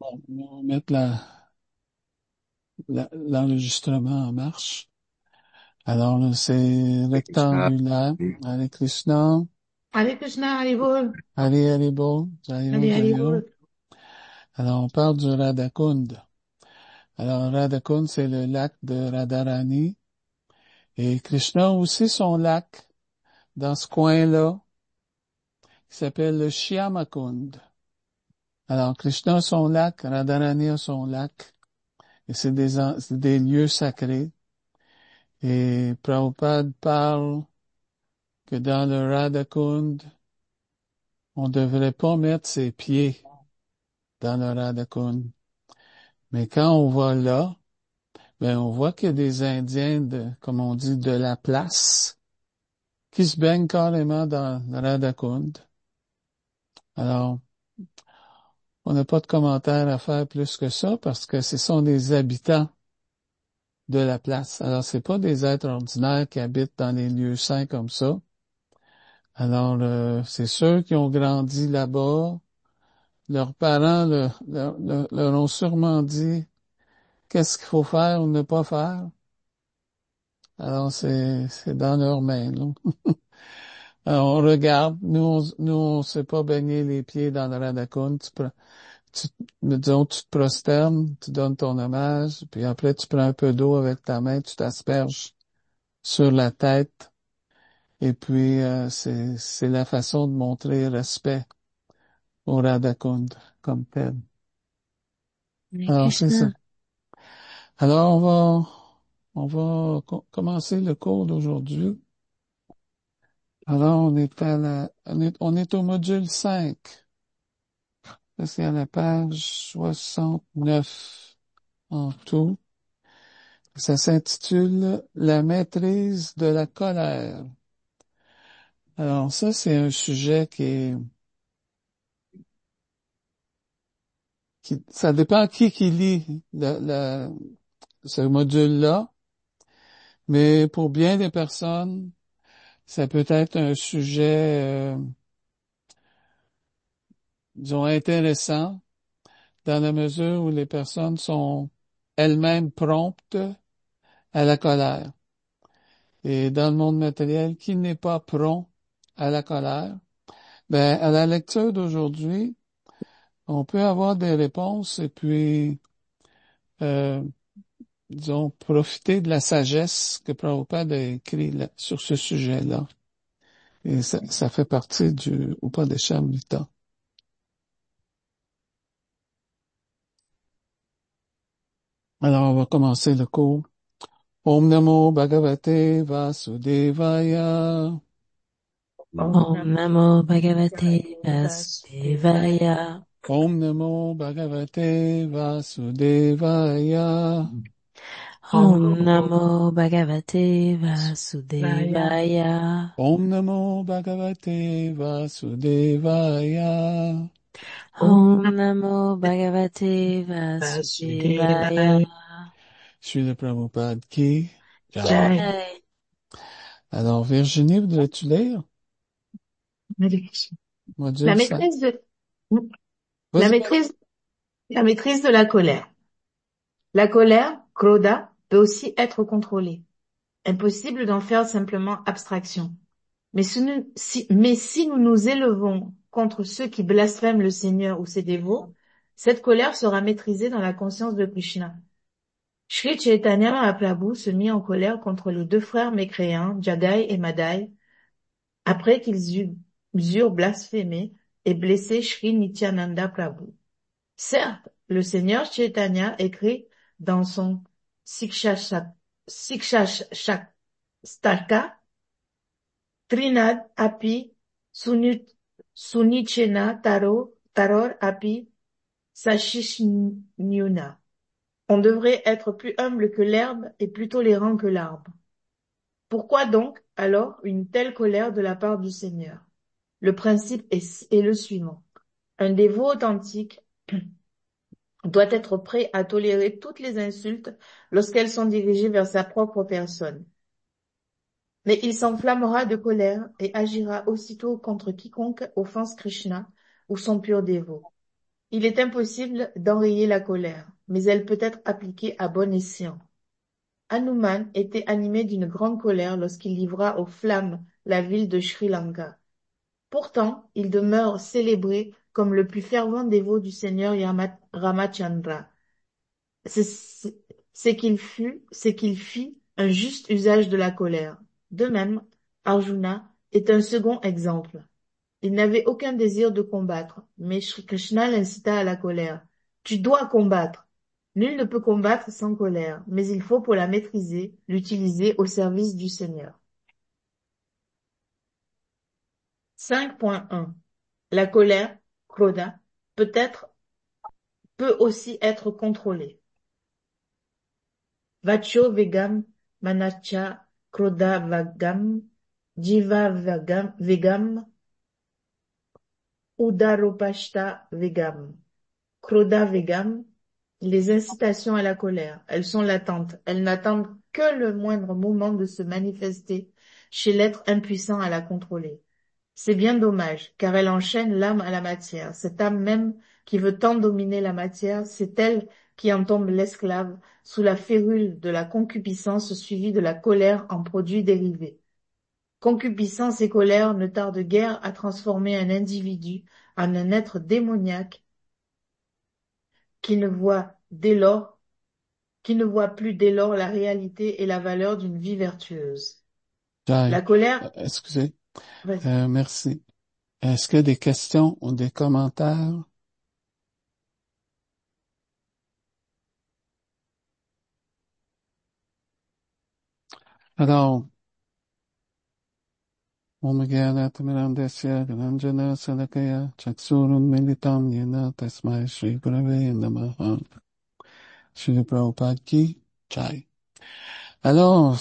On va mettre l'enregistrement en marche. Alors, là, c'est Krishna. rectangulaire. Hare Krishna. Hare Krishna, Hare Bol. Hare Haribo. Jayo, Hare Hare Jayo. Bol. Alors, on parle du Radhakund. Alors, Radhakund, c'est le lac de Radharani. Et Krishna a aussi son lac dans ce coin-là, qui s'appelle le Shyamakund. Alors, Krishna a son lac, Radharani a son lac. Et c'est des lieux sacrés. Et Prabhupada parle que dans le Radhakund, on devrait pas mettre ses pieds dans le Radhakund. Mais quand on va là, ben, on voit qu'il y a des Indiens comme on dit, de la place, qui se baignent carrément dans le Radhakund. Alors, on n'a pas de commentaire à faire plus que ça parce que ce sont des habitants de la place. Alors, c'est pas des êtres ordinaires qui habitent dans les lieux saints comme ça. Alors, c'est ceux qui ont grandi là-bas. Leurs parents leur ont sûrement dit qu'est-ce qu'il faut faire ou ne pas faire. Alors, c'est dans leurs mains, là. Alors, on regarde. Nous, on sait pas baigner les pieds dans le Radhakund. Tu, disons, tu te prosternes, tu donnes ton hommage, puis après, tu prends un peu d'eau avec ta main, tu t'asperges sur la tête. Et puis, c'est la façon de montrer respect au Radhakund comme tel. Hare Alors, c'est ça. Krishna. Alors, on va commencer le cours d'aujourd'hui. Alors, on est au module 5. Ça, c'est à la page 69 en tout. Ça s'intitule La maîtrise de la colère. Alors, ça, c'est un sujet ça dépend qui lit ce module-là, mais pour bien des personnes, ça peut être un sujet, disons, intéressant dans la mesure où les personnes sont elles-mêmes promptes à la colère. Et dans le monde matériel, qui n'est pas prompt à la colère? Ben, à la lecture d'aujourd'hui, on peut avoir des réponses et puis, euh, disons, profiter de la sagesse que Prabhupada a écrit sur ce sujet-là. Et ça fait partie du Upadeshamrita. Alors, on va commencer le cours. Om Namo Bhagavate Vasudevaya. Om Om Om Namo Namo Bhagavate Bhagavate Vasudevaya. Vasudevaya. Om Namo Bhagavate Vasudevaya. Om Om Namo Bhagavate Vaya. Vasudevaya. Om Namo Bhagavate Vasudevaya. Om Om Namo Namo Bhagavate Vasudevaya. Vasudevaya. Srila Prabhupada qui? Jai. Jai. Jai. Alors, Virginie, voudrais-tu lire? Hare Krishna. La Module 5. maîtrise de, la Vas-y. maîtrise, la maîtrise de la colère. La colère, Krodha, peut aussi être contrôlée. Impossible d'en faire simplement abstraction. Mais si nous nous élevons contre ceux qui blasphèment le Seigneur ou ses dévots, cette colère sera maîtrisée dans la conscience de Krishna. Shri Chaitanya Mahaprabhu se mit en colère contre les deux frères mécréants, Jagai et Madai, après eurent blasphémé et blessé Shri Nityananda Prabhu. Certes, le Seigneur Chaitanya écrit dans son Sikshashtaka, Trinad api sunichena taror api sashishnyuna. On devrait être plus humble que l'herbe et plus tolérant que l'arbre. Pourquoi donc, alors, une telle colère de la part du Seigneur? Le principe est le suivant. Un dévot authentique doit être prêt à tolérer toutes les insultes lorsqu'elles sont dirigées vers sa propre personne. Mais il s'enflammera de colère et agira aussitôt contre quiconque offense Krishna ou son pur dévot. Il est impossible d'enrayer la colère, mais elle peut être appliquée à bon escient. Hanuman était animé d'une grande colère lorsqu'il livra aux flammes la ville de Sri Lanka. Pourtant, il demeure célébré comme le plus fervent dévot du Seigneur Ramachandra. C'est c'est qu'il fit un juste usage de la colère. De même, Arjuna est un second exemple. Il n'avait aucun désir de combattre, mais Shri Krishna l'incita à la colère. Tu dois combattre. Nul ne peut combattre sans colère, mais il faut pour la maîtriser, l'utiliser au service du Seigneur. 5.1. La colère, Krodha, peut aussi être contrôlée. Vacho Vegam, Manacha Krodha Vagam, Jiva Vegam, Udaropashta Vegam. Krodha Vegam, les incitations à la colère. Elles sont latentes. Elles n'attendent que le moindre moment de se manifester chez l'être impuissant à la contrôler. C'est bien dommage, car elle enchaîne l'âme à la matière. Cette âme même qui veut tant dominer la matière, c'est elle qui en tombe l'esclave sous la férule de la concupiscence suivie de la colère en produit dérivé. Concupiscence et colère ne tardent guère à transformer un individu en un être démoniaque qui ne voit plus dès lors la réalité et la valeur d'une vie vertueuse. Jai, La colère, excusez, vas-y. merci. Est-ce qu'il y a des questions ou des commentaires? Alors, Om Jnanatimirandasya Gyananjana Salakaya Chaksurun Militam Yena Tasmai Shri Gurave Namaha. Shri Prabhupada ki Jai. Alors,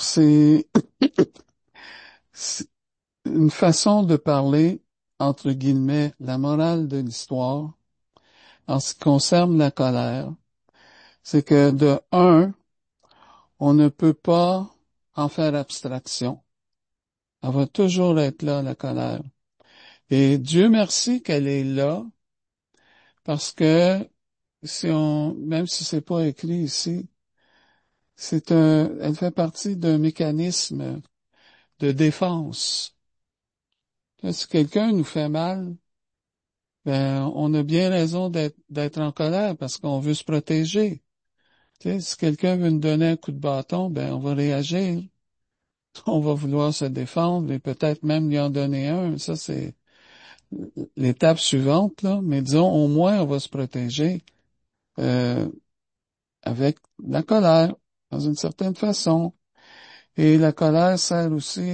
c'est une façon de parler, entre guillemets, la morale de l'histoire en ce qui concerne la colère. C'est que de un, on ne peut pas en faire abstraction. Elle va toujours être là, la colère. Et Dieu merci qu'elle est là, parce que même si c'est pas écrit ici, elle fait partie d'un mécanisme de défense. Là, si quelqu'un nous fait mal, ben, on a bien raison d'être en colère parce qu'on veut se protéger. Tu sais, si quelqu'un veut nous donner un coup de bâton, ben, on va réagir. On va vouloir se défendre et peut-être même lui en donner un. Ça, c'est l'étape suivante, là. Mais disons, au moins, on va se protéger, euh, avec la colère, dans une certaine façon. Et la colère sert aussi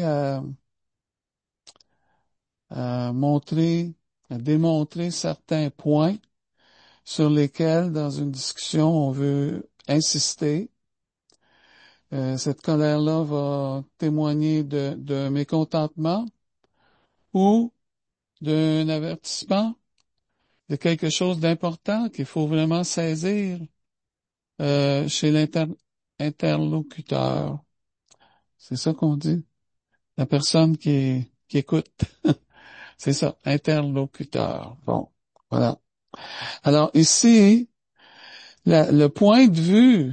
à montrer, à démontrer certains points sur lesquels, dans une discussion, on veut insister. Cette colère-là va témoigner d'un mécontentement ou d'un avertissement de quelque chose d'important qu'il faut vraiment saisir chez l'interlocuteur. C'est ça qu'on dit. La personne qui écoute. C'est ça, interlocuteur. Bon, voilà. Alors ici, le point de vue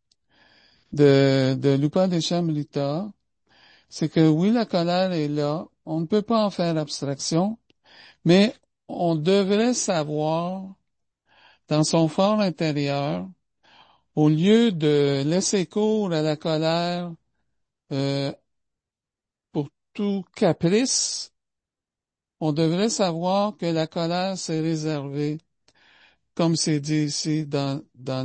de l'Upadeshamrita, c'est que oui, la colère est là, on ne peut pas en faire abstraction, mais on devrait savoir, dans son fort intérieur, au lieu de laisser cours à la colère euh, pour tout caprice, on devrait savoir que la colère s'est réservée, comme c'est dit ici dans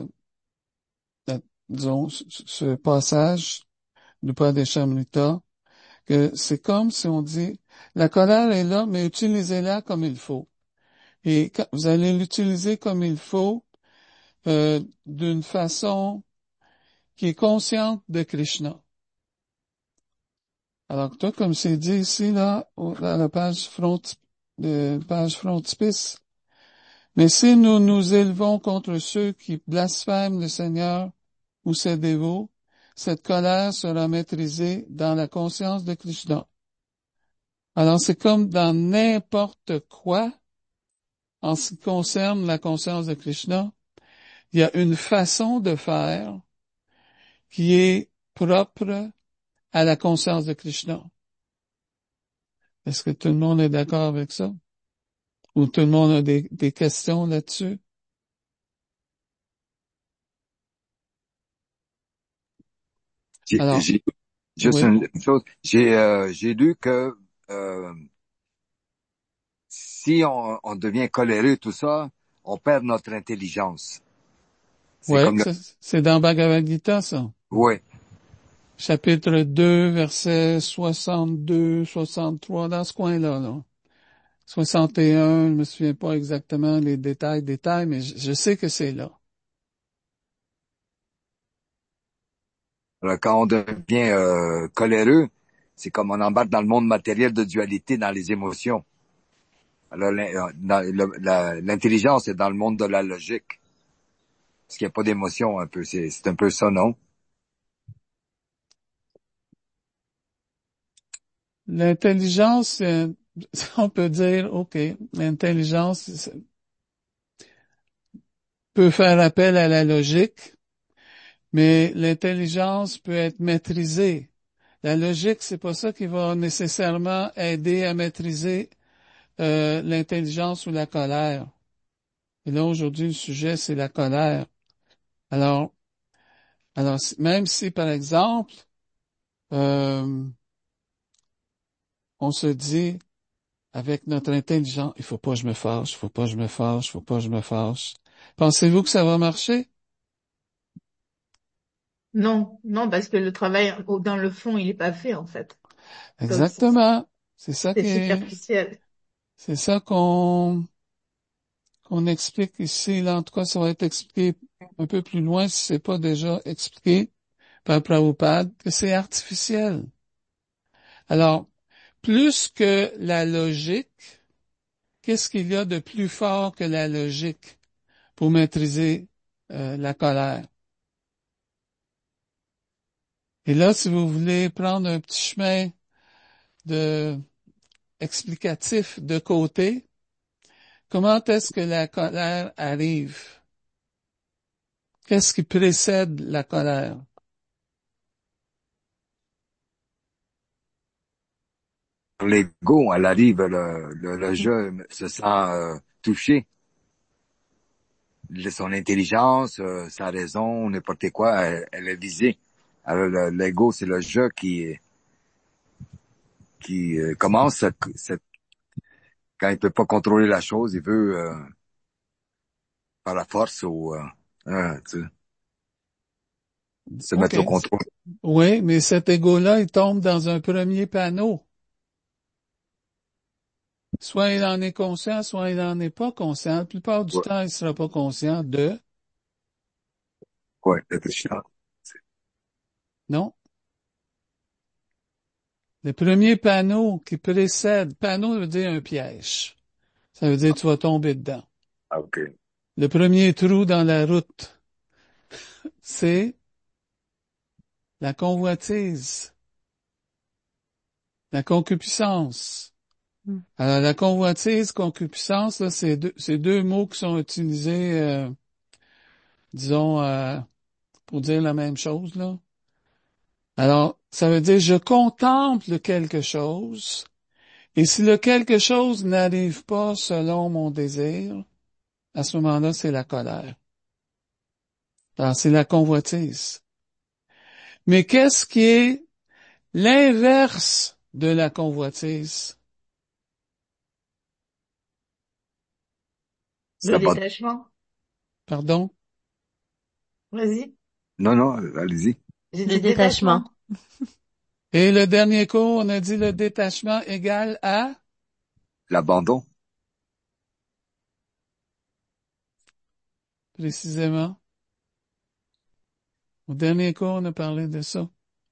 disons, ce passage du Père des Chamrita, que c'est comme si on dit, la colère est là, mais utilisez-la comme il faut. Et quand vous allez l'utiliser comme il faut, d'une façon qui est consciente de Krishna. Alors, toi, comme c'est dit ici, là, à la page frontispice, mais si nous nous élevons contre ceux qui blasphèment le Seigneur ou ses dévots, cette colère sera maîtrisée dans la conscience de Krishna. Alors, c'est comme dans n'importe quoi, en ce qui concerne la conscience de Krishna, il y a une façon de faire qui est propre à la conscience de Krishna. Est-ce que tout le monde est d'accord avec ça? Ou tout le monde a des questions là-dessus? Alors, J'ai juste oui, une chose. J'ai lu que euh, si on devient coléreux, tout ça, on perd notre intelligence. C'est oui, comme le... c'est dans Bhagavad Gita, ça. Oui. Chapitre 2, verset 62, 63, dans ce coin-là, là. 61, je me souviens pas exactement les détails, mais je sais que c'est là. Alors, quand on devient coléreux, c'est comme on embarque dans le monde matériel de dualité, dans les émotions. Alors, l'intelligence est dans le monde de la logique. Parce qu'il n'y a pas d'émotion, un peu. C'est un peu ça, non? L'intelligence, on peut dire, OK, l'intelligence peut faire appel à la logique, mais l'intelligence peut être maîtrisée. La logique, c'est pas ça qui va nécessairement aider à maîtriser l'intelligence ou la colère. Et là, aujourd'hui, le sujet, c'est la colère. Alors, même si, par exemple, euh, on se dit, avec notre intelligence, il faut pas que je me fâche, il faut pas que je me fâche, il faut pas que je me fâche. Pensez-vous que ça va marcher? Non, non, parce que le travail dans le fond, il est pas fait, en fait. Donc, Exactement. c'est superficiel. C'est ça qu'on explique ici. Là, en tout cas, ça va être expliqué un peu plus loin si c'est pas déjà expliqué par Prabhupada, que c'est artificiel. Alors, plus que la logique, qu'est-ce qu'il y a de plus fort que la logique pour maîtriser la colère? Et là, si vous voulez prendre un petit chemin de explicatif de côté, comment est-ce que la colère arrive? Qu'est-ce qui précède la colère? L'ego, elle arrive, le jeu se sent touché. Son intelligence, sa raison, n'importe quoi, elle est visée. Alors l'ego, c'est le jeu qui commence quand il peut pas contrôler la chose, il veut par la force ou tu sais, se OK. mettre au contrôle. Oui, mais cet ego-là, il tombe dans un premier panneau. Soit il en est conscient, soit il n'en est pas conscient. La plupart du Ouais, temps, il ne sera pas conscient de. ouais, c'est chiant. Non. Le premier panneau qui précède, panneau veut dire un piège. Ça veut dire que tu vas tomber dedans. Ah, ok. Le premier trou dans la route, c'est la convoitise, la concupiscence. Mm. Alors, la convoitise, concupiscence, là, c'est deux mots qui sont utilisés, disons, pour dire la même chose, là. Alors, ça veut dire je contemple quelque chose, et si le quelque chose n'arrive pas selon mon désir, à ce moment-là, c'est la colère. Alors, c'est la convoitise. Mais qu'est-ce qui est l'inverse de la convoitise? Le Ça va. détachement. Pardon? Vas-y. Non, non, allez-y. J'ai Le dit détachement. détachement. Et le dernier cours, on a dit le détachement égal à, L'abandon. précisément, au dernier cours, on a parlé de ça.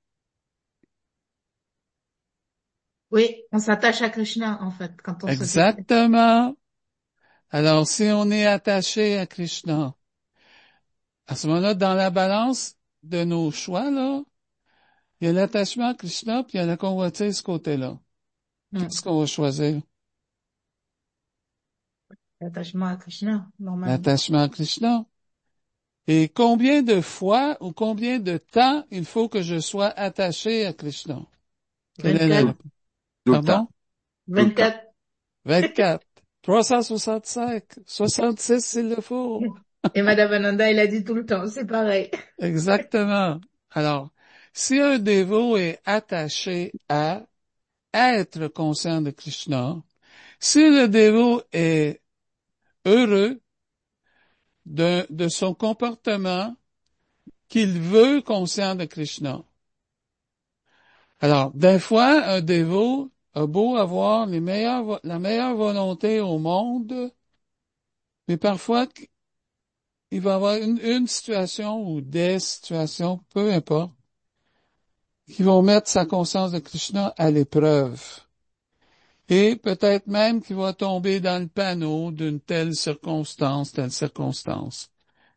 Oui, on s'attache à Krishna, en fait, quand on se détache. Exactement. Alors, si on est attaché à Krishna, à ce moment-là, dans la balance de nos choix, là, il y a l'attachement à Krishna, puis il y a la convoitise ce côté-là. Hmm. Qu'est-ce qu'on va choisir? L'attachement à Krishna, normalement. L'attachement à Krishna. Et combien de fois ou combien de temps il faut que je sois attaché à Krishna? Quelle est la 24, réponse? Tout le temps. Pardon? Tout le temps. 24. 24. 365. 66 s'il le faut. Et Madame Ananda, il a dit tout le temps, c'est pareil. Exactement. Alors, si un dévot est attaché à être conscient de Krishna, si le dévot est heureux de son comportement qu'il veut conscient de Krishna. Alors, des fois, un dévot a beau avoir la meilleure volonté au monde, mais parfois, il va avoir une situation ou des situations, peu importe, qui vont mettre sa conscience de Krishna à l'épreuve. Et peut-être même qu'il va tomber dans le panneau d'une telle circonstance, telle circonstance.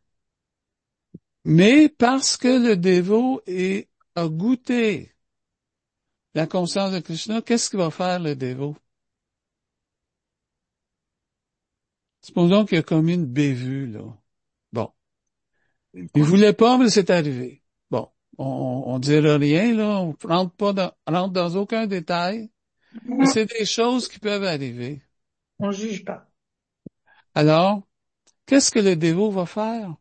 Mais parce que le dévot a goûté la conscience de Krishna, qu'est-ce qu'il va faire le dévot? Supposons qu'il a commis une bévue, là. Bon. Une Il quoi? voulait pas, mais c'est arrivé. Bon. On dira rien, là. On rentre dans aucun détail. Mais c'est des choses qui peuvent arriver. On juge pas. Alors, qu'est-ce que le dévot va faire?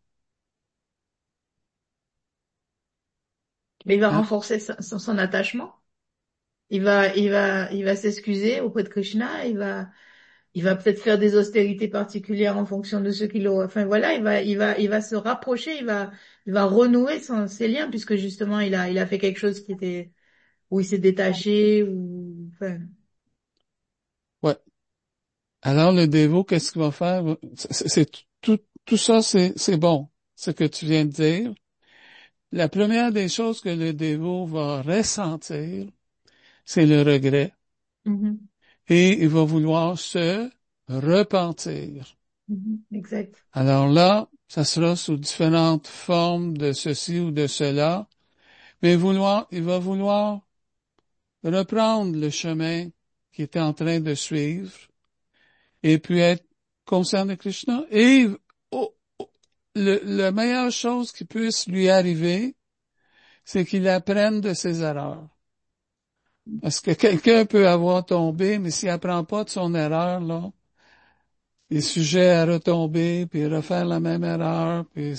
Mais il va Hein? renforcer son attachement. Il va s'excuser auprès de Krishna. Il va peut-être faire des austérités particulières en fonction de ce qu'il aura. Enfin voilà, il va se rapprocher. Il va renouer ses liens puisque justement il a fait quelque chose où il s'est détaché ou, enfin. Ouais. Alors, le dévot, qu'est-ce qu'il va faire? Tout ça, c'est bon. Ce que tu viens de dire. La première des choses que le dévot va ressentir, c'est le regret. Mhm, Et il va vouloir se repentir. exact. Alors là, ça sera sous différentes formes de ceci ou de cela, mais il va vouloir reprendre le chemin qu'il était en train de suivre et puis être conscient de Krishna. Et oh, la meilleure chose qui puisse lui arriver, c'est qu'il apprenne de ses erreurs. Parce que quelqu'un peut avoir tombé, mais s'il apprend pas de son erreur, là, il est sujet à retomber, puis refaire la même erreur, puis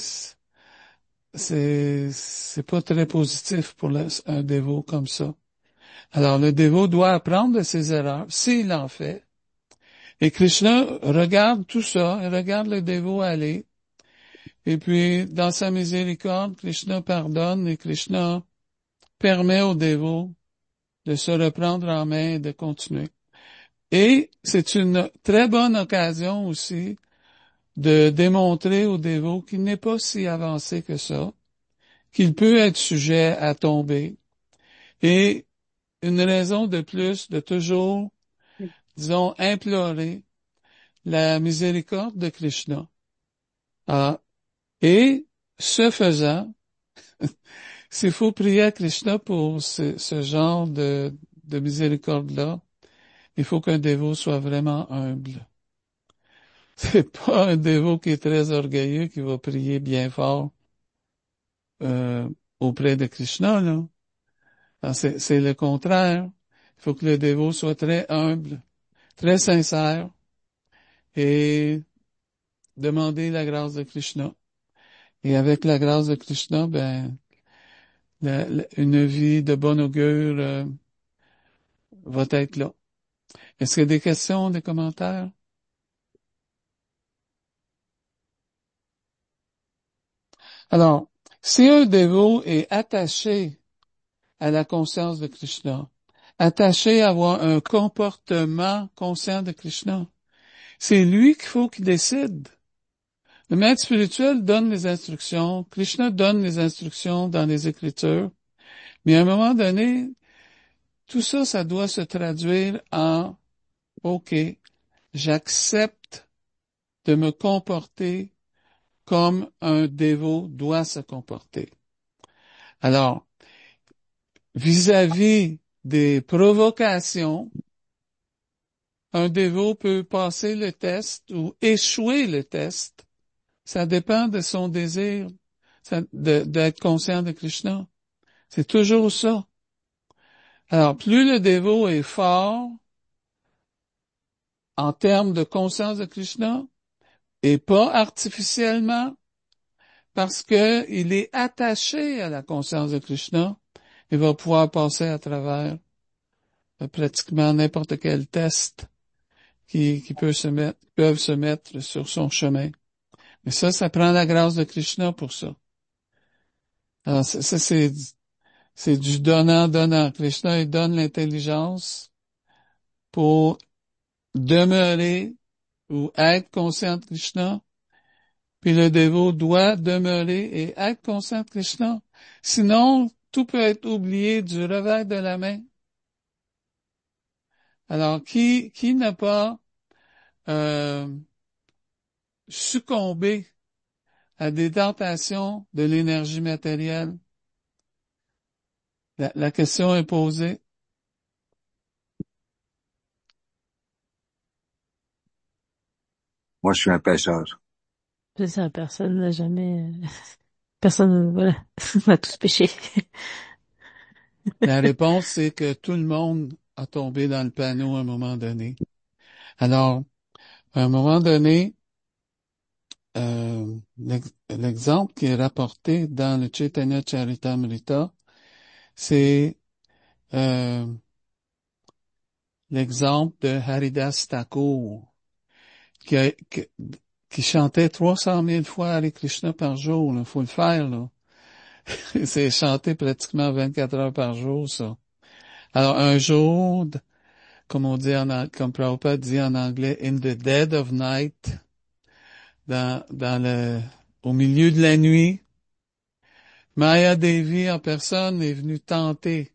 c'est pas très positif pour un dévot comme ça. Alors, le dévot doit apprendre de ses erreurs, s'il en fait. Et Krishna regarde tout ça, il regarde le dévot aller. Et puis, dans sa miséricorde, Krishna pardonne et Krishna permet au dévot de se reprendre en main et de continuer. Et c'est une très bonne occasion aussi de démontrer au dévot qu'il n'est pas si avancé que ça, qu'il peut être sujet à tomber. Et une raison de plus de toujours, disons, implorer la miséricorde de Krishna. Ah, et ce faisant, s'il faut prier à Krishna pour ce genre de miséricorde-là, il faut qu'un dévot soit vraiment humble. C'est pas un dévot qui est très orgueilleux qui va prier bien fort euh, auprès de Krishna, là. Alors, c'est le contraire. Il faut que le dévot soit très humble, très sincère et demander la grâce de Krishna. Et avec la grâce de Krishna, ben, une vie de bon augure va être là. Est-ce qu'il y a des questions, des commentaires? Alors, si un dévot est attaché à la conscience de Krishna, attaché à avoir un comportement conscient de Krishna, c'est lui qu'il faut qu'il décide. Le maître spirituel donne les instructions, Krishna donne les instructions dans les Écritures, mais à un moment donné, tout ça, ça doit se traduire en OK, j'accepte de me comporter comme un dévot doit se comporter. Alors, vis-à-vis des provocations, un dévot peut passer le test ou échouer le test. Ça dépend de son désir d'être conscient de Krishna. C'est toujours ça. Alors, plus le dévot est fort en termes de conscience de Krishna, et pas artificiellement, parce que il est attaché à la conscience de Krishna, il va pouvoir passer à travers pratiquement n'importe quel test qui peuvent se mettre sur son chemin. Mais ça prend la grâce de Krishna pour ça. Alors, c'est du donnant-donnant. Krishna, il donne l'intelligence pour demeurer ou être conscient de Krishna, puis le dévot doit demeurer et être conscient de Krishna. Sinon, tout peut être oublié du revers de la main. Alors, qui n'a pas euh, succombé à des tentations de l'énergie matérielle? La question est posée. Moi, je suis un pêcheur. C'est ça, personne n'a jamais, personne, voilà, on a tous péché. La réponse, c'est que tout le monde a tombé dans le panneau à un moment donné. Alors, à un moment donné, l'exemple qui est rapporté dans le Chaitanya Charitamrita, c'est l'exemple de Haridas Thakur, qui, a- qui, qui chantait 300 000 fois Hare Krishna par jour. Il faut le faire, là. C'est chanté pratiquement 24 heures par jour, ça. Alors, un jour, comme on dit comme Prabhupada dit en anglais, in the dead of night, au milieu de la nuit, Maya Devi en personne est venue tenter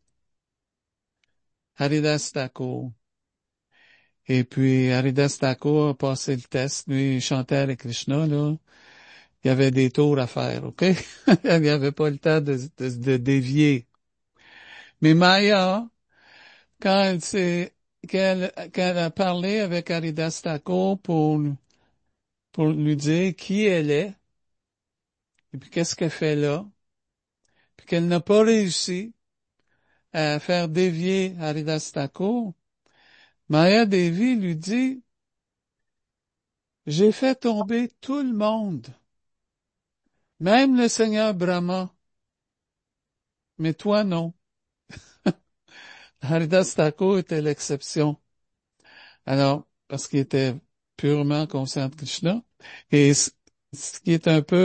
Haridas Thakur. Et puis, Haridas Thakur a passé le test. Lui, il chantait avec Krishna, là. Il y avait des tours à faire, OK? Il n'y avait pas le temps de dévier. Mais Maya, qu'elle a parlé avec Haridas Thakur pour lui dire qui elle est, et puis qu'est-ce qu'elle fait là, puis qu'elle n'a pas réussi à faire dévier Haridas Thakur, Maya Devi lui dit, j'ai fait tomber tout le monde, même le Seigneur Brahma, mais toi non. Haridas Thakur était l'exception. Alors, parce qu'il était purement conscient de Krishna. Et ce qui est un peu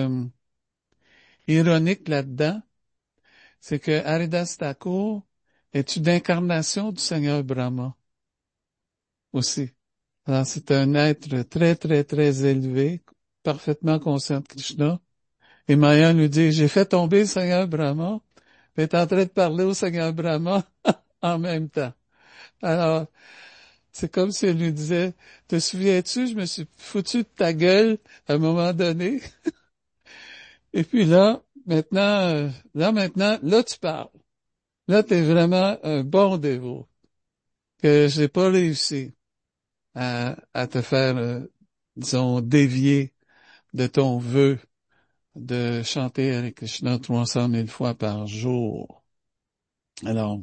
ironique là-dedans, c'est que Haridas Thakur est une incarnation du Seigneur Brahma aussi. Alors, c'est un être très, très, très élevé, parfaitement conscient de Krishna. Et Maya lui dit, j'ai fait tomber le Seigneur Brahma, mais est en train de parler au Seigneur Brahma en même temps. Alors, c'est comme si elle lui disait, te souviens-tu, je me suis foutu de ta gueule à un moment donné. Et puis là, tu parles. Là, t'es vraiment un bon dévot, que j'ai pas réussi à te faire, disons, dévier de ton vœu de chanter Hare Krishna 300 000 fois par jour. Alors,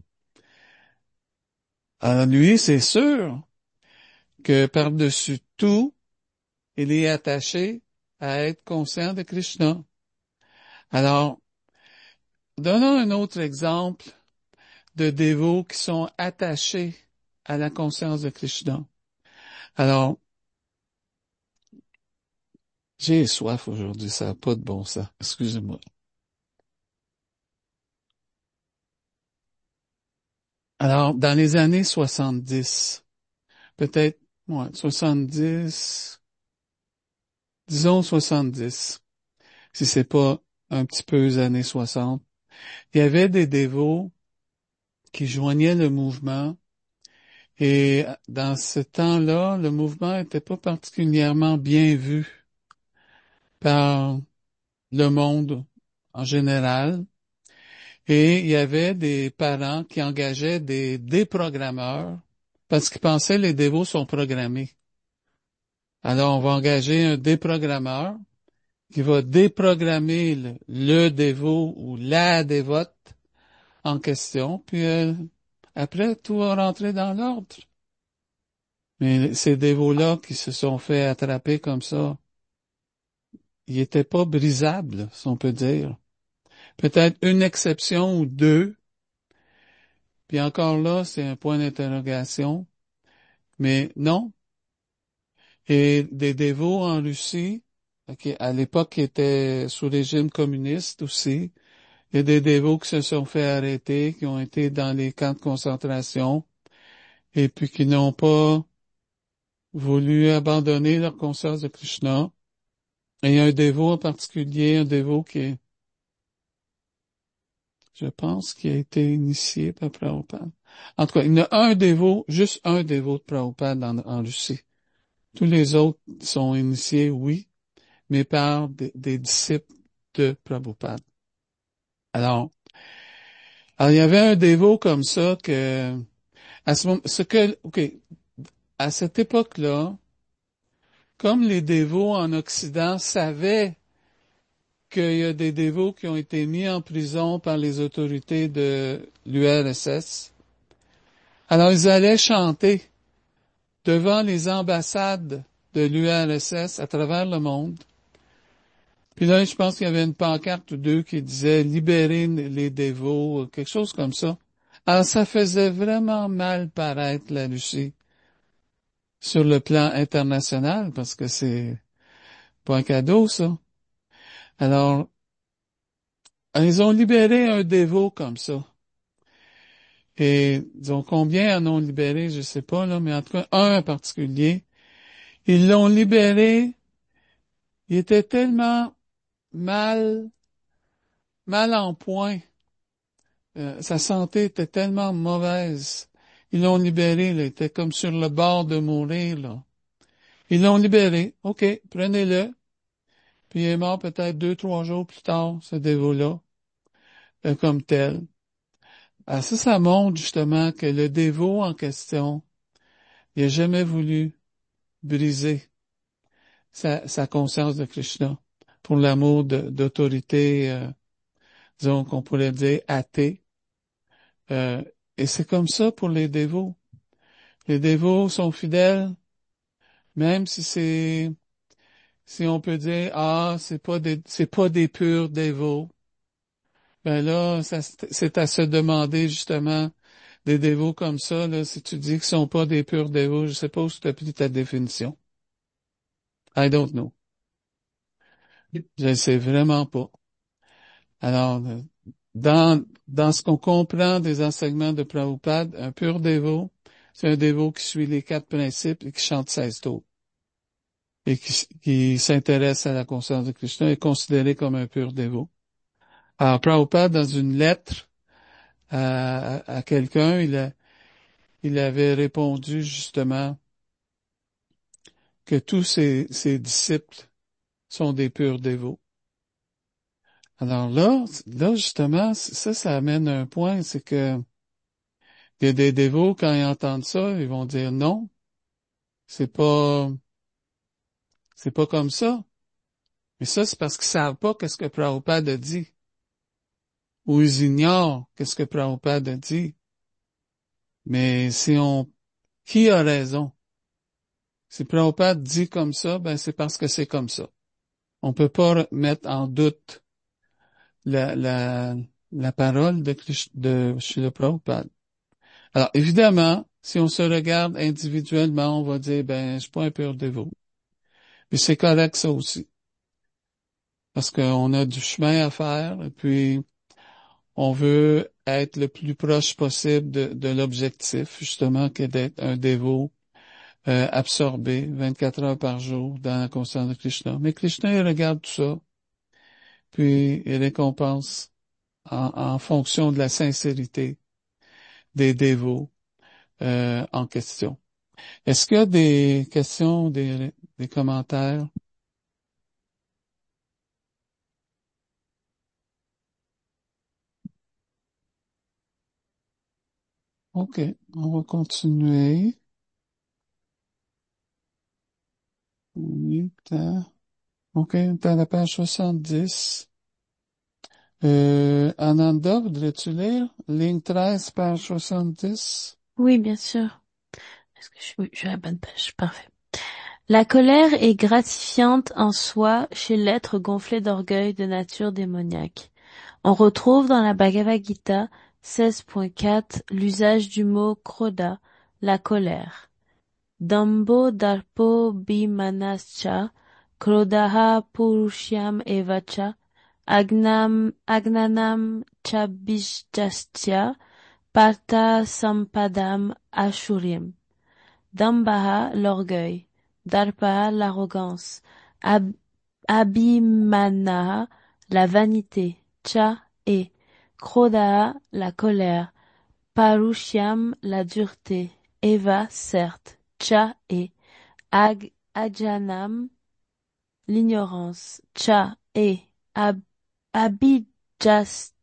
à lui, c'est sûr que par-dessus tout, il est attaché à être conscient de Krishna. Alors, donnons un autre exemple de dévots qui sont attachés à la conscience de Krishna. Alors, j'ai soif aujourd'hui, ça n'a pas de bon sens. Excusez-moi. Alors, dans les années 70, peut-être, ouais, 70, disons 70, si c'est pas un petit peu les années 60, il y avait des dévots qui joignaient le mouvement. Et dans ce temps-là, le mouvement n'était pas particulièrement bien vu par le monde en général. Et il y avait des parents qui engageaient des déprogrammeurs parce qu'ils pensaient que les dévots sont programmés. Alors, on va engager un déprogrammeur qui va déprogrammer le dévot ou la dévote en question, puis après, tout va rentrer dans l'ordre. Mais ces dévots-là qui se sont fait attraper comme ça, ils étaient pas brisables, si on peut dire. Peut-être une exception ou deux, puis encore là, c'est un point d'interrogation. Mais non. Et des dévots en Russie, à l'époque qui étaient sous régime communiste aussi, il y a des dévots qui se sont fait arrêter, qui ont été dans les camps de concentration, et puis qui n'ont pas voulu abandonner leur conscience de Krishna. Et il y a un dévot en particulier, un dévot je pense, qui a été initié par Prabhupada. En tout cas, il y a un dévot, juste un dévot de Prabhupada en Russie. Tous les autres sont initiés, oui, mais par des disciples de Prabhupada. Alors, il y avait un dévot comme ça à ce moment, à cette époque-là, comme les dévots en Occident savaient qu'il y a des dévots qui ont été mis en prison par les autorités de l'URSS, alors ils allaient chanter devant les ambassades de l'URSS à travers le monde. Puis là, je pense qu'il y avait une pancarte ou deux qui disait libérer les dévots, quelque chose comme ça. Alors, ça faisait vraiment mal paraître la Russie sur le plan international, parce que c'est pas un cadeau, ça. Alors, ils ont libéré un dévot comme ça. Et, disons, combien en ont libéré, je sais pas, là, mais en tout cas, un en particulier. Ils l'ont libéré, il était tellement mal, mal en point. Sa santé était tellement mauvaise. Ils l'ont libéré, là. Il était comme sur le bord de mourir, là. Ils l'ont libéré. OK, prenez-le. Puis il est mort peut-être 2, 3 jours plus tard, ce dévot-là, comme tel. Alors ça montre justement que le dévot en question, il n'a jamais voulu briser sa conscience de Krishna pour l'amour d'autorité, disons qu'on pourrait dire athée. Euh, et c'est comme ça pour les dévots. Les dévots sont fidèles, même si on peut dire, ah, c'est pas des purs dévots. Ben là, c'est à se demander justement des dévots comme ça, là, si tu dis qu'ils sont pas des purs dévots, je sais pas où tu as pris ta définition. I don't know. Je ne sais vraiment pas. Alors, dans ce qu'on comprend des enseignements de Prabhupada, un pur dévot, c'est un dévot qui suit les 4 principes et qui chante 16 tours. Et qui s'intéresse à la conscience de Krishna est considéré comme un pur dévot. Alors, Prabhupada, dans une lettre à quelqu'un, il avait répondu justement que tous ses disciples sont des purs dévots. Alors là, justement, ça amène un point, c'est que il y a des dévots, quand ils entendent ça, ils vont dire non, c'est pas, c'est pas comme ça. Mais ça, c'est parce qu'ils savent pas qu'est-ce que Prabhupada a dit. Ou ils ignorent qu'est-ce que Prabhupada a dit. Mais qui a raison? Si Prabhupada dit comme ça, ben c'est parce que c'est comme ça. On peut pas mettre en doute la, la, la parole de Srila Prabhupada. Alors, évidemment, si on se regarde individuellement, on va dire, ben, je suis pas un pur dévot. Puis c'est correct, ça aussi. Parce qu'on a du chemin à faire, et puis on veut être le plus proche possible de l'objectif, justement, qui est d'être un dévot absorbé 24 heures par jour dans la conscience de Krishna. Mais Krishna, il regarde tout ça, puis il récompense en fonction de la sincérité des dévots en question. Est-ce qu'il y a des questions, des commentaires? OK, on va continuer. OK, t'as la page 70. Ananda, voudrais-tu lire? Ligne 13, page 70. Oui, bien sûr. Est-ce que oui, je suis à la bonne page. Parfait. La colère est gratifiante en soi chez l'être gonflé d'orgueil de nature démoniaque. On retrouve dans la Bhagavad Gita 16.4 l'usage du mot krodha, la colère. Dambo darpo bhimanascha, krodaha purushyam evacha, agnanam chabijjastya, parta sampadam ashurim. Dambaha, l'orgueil. Darpa, l'arrogance. Abhimanaha, la vanité. Cha, et. Krodha, la colère. Parushyam, la dureté. Eva, certes. Cha, et. Ajanam, l'ignorance. Cha, et. Abhijastasia,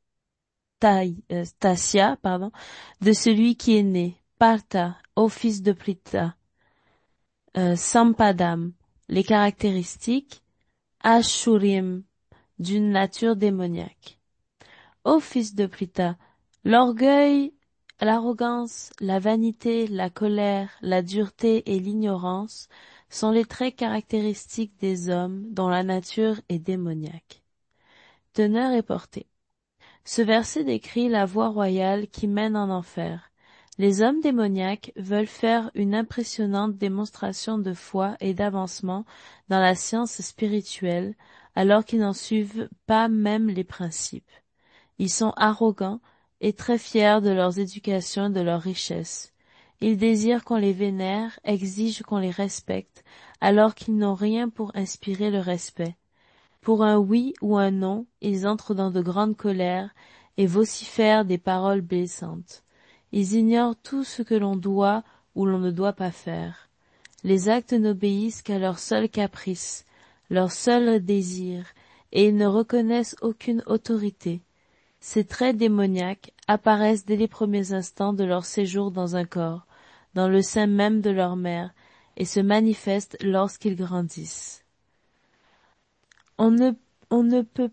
pardon, de celui qui est né. Partha, ô fils de Pritha. Sampadam, les caractéristiques. Ashurim, d'une nature démoniaque. Ô fils de Pritha, l'orgueil, l'arrogance, la vanité, la colère, la dureté et l'ignorance sont les traits caractéristiques des hommes dont la nature est démoniaque. Teneur et portée. Ce verset décrit la voie royale qui mène en enfer. Les hommes démoniaques veulent faire une impressionnante démonstration de foi et d'avancement dans la science spirituelle, alors qu'ils n'en suivent pas même les principes. Ils sont arrogants et très fiers de leur éducation et de leur richesse. Ils désirent qu'on les vénère, exigent qu'on les respecte, alors qu'ils n'ont rien pour inspirer le respect. Pour un oui ou un non, ils entrent dans de grandes colères et vocifèrent des paroles blessantes. Ils ignorent tout ce que l'on doit ou l'on ne doit pas faire. Les actes n'obéissent qu'à leur seul caprice, leur seul désir, et ils ne reconnaissent aucune autorité. Ces traits démoniaques apparaissent dès les premiers instants de leur séjour dans un corps, dans le sein même de leur mère, et se manifestent lorsqu'ils grandissent. On ne peut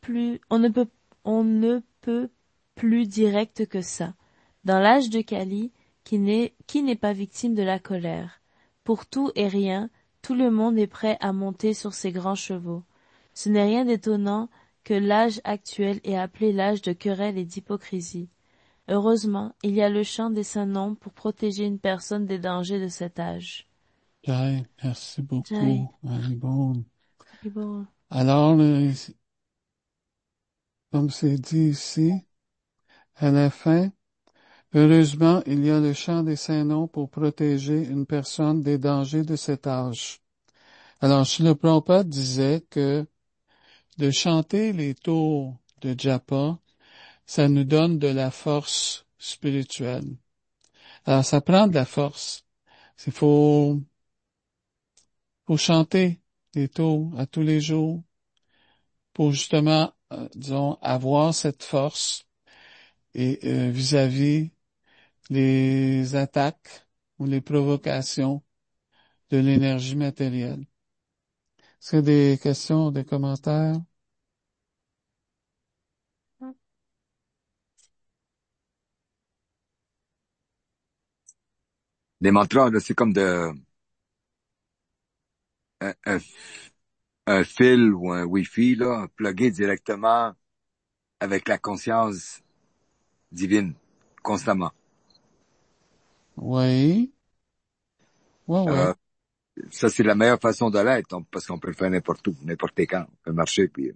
plus direct que ça. Dans l'âge de Kali, qui n'est pas victime de la colère? Pour tout et rien, tout le monde est prêt à monter sur ses grands chevaux. Ce n'est rien d'étonnant que l'âge actuel est appelé l'âge de querelle et d'hypocrisie. Heureusement, il y a le chant des saints noms pour protéger une personne des dangers de cet âge. Jai, merci Jai, beaucoup, Haribon. bon. Alors, comme c'est dit ici, à la fin, heureusement, il y a le chant des saints noms pour protéger une personne des dangers de cet âge. Alors, Srila Prabhupada disait que de chanter les tours de japa, ça nous donne de la force spirituelle. Alors, ça prend de la force. Faut chanter les tours à tous les jours pour justement, disons, avoir cette force et vis-à-vis les attaques ou les provocations de l'énergie matérielle. Est-ce qu'il y a des questions, des commentaires? Les mantras, là, c'est comme un, un, un fil ou un Wi-Fi, là, plugué directement avec la conscience divine, constamment. Oui. Ouais. Euh, Ça, c'est la meilleure façon de l'être, parce qu'on peut le faire n'importe où, n'importe quand. On peut marcher, puis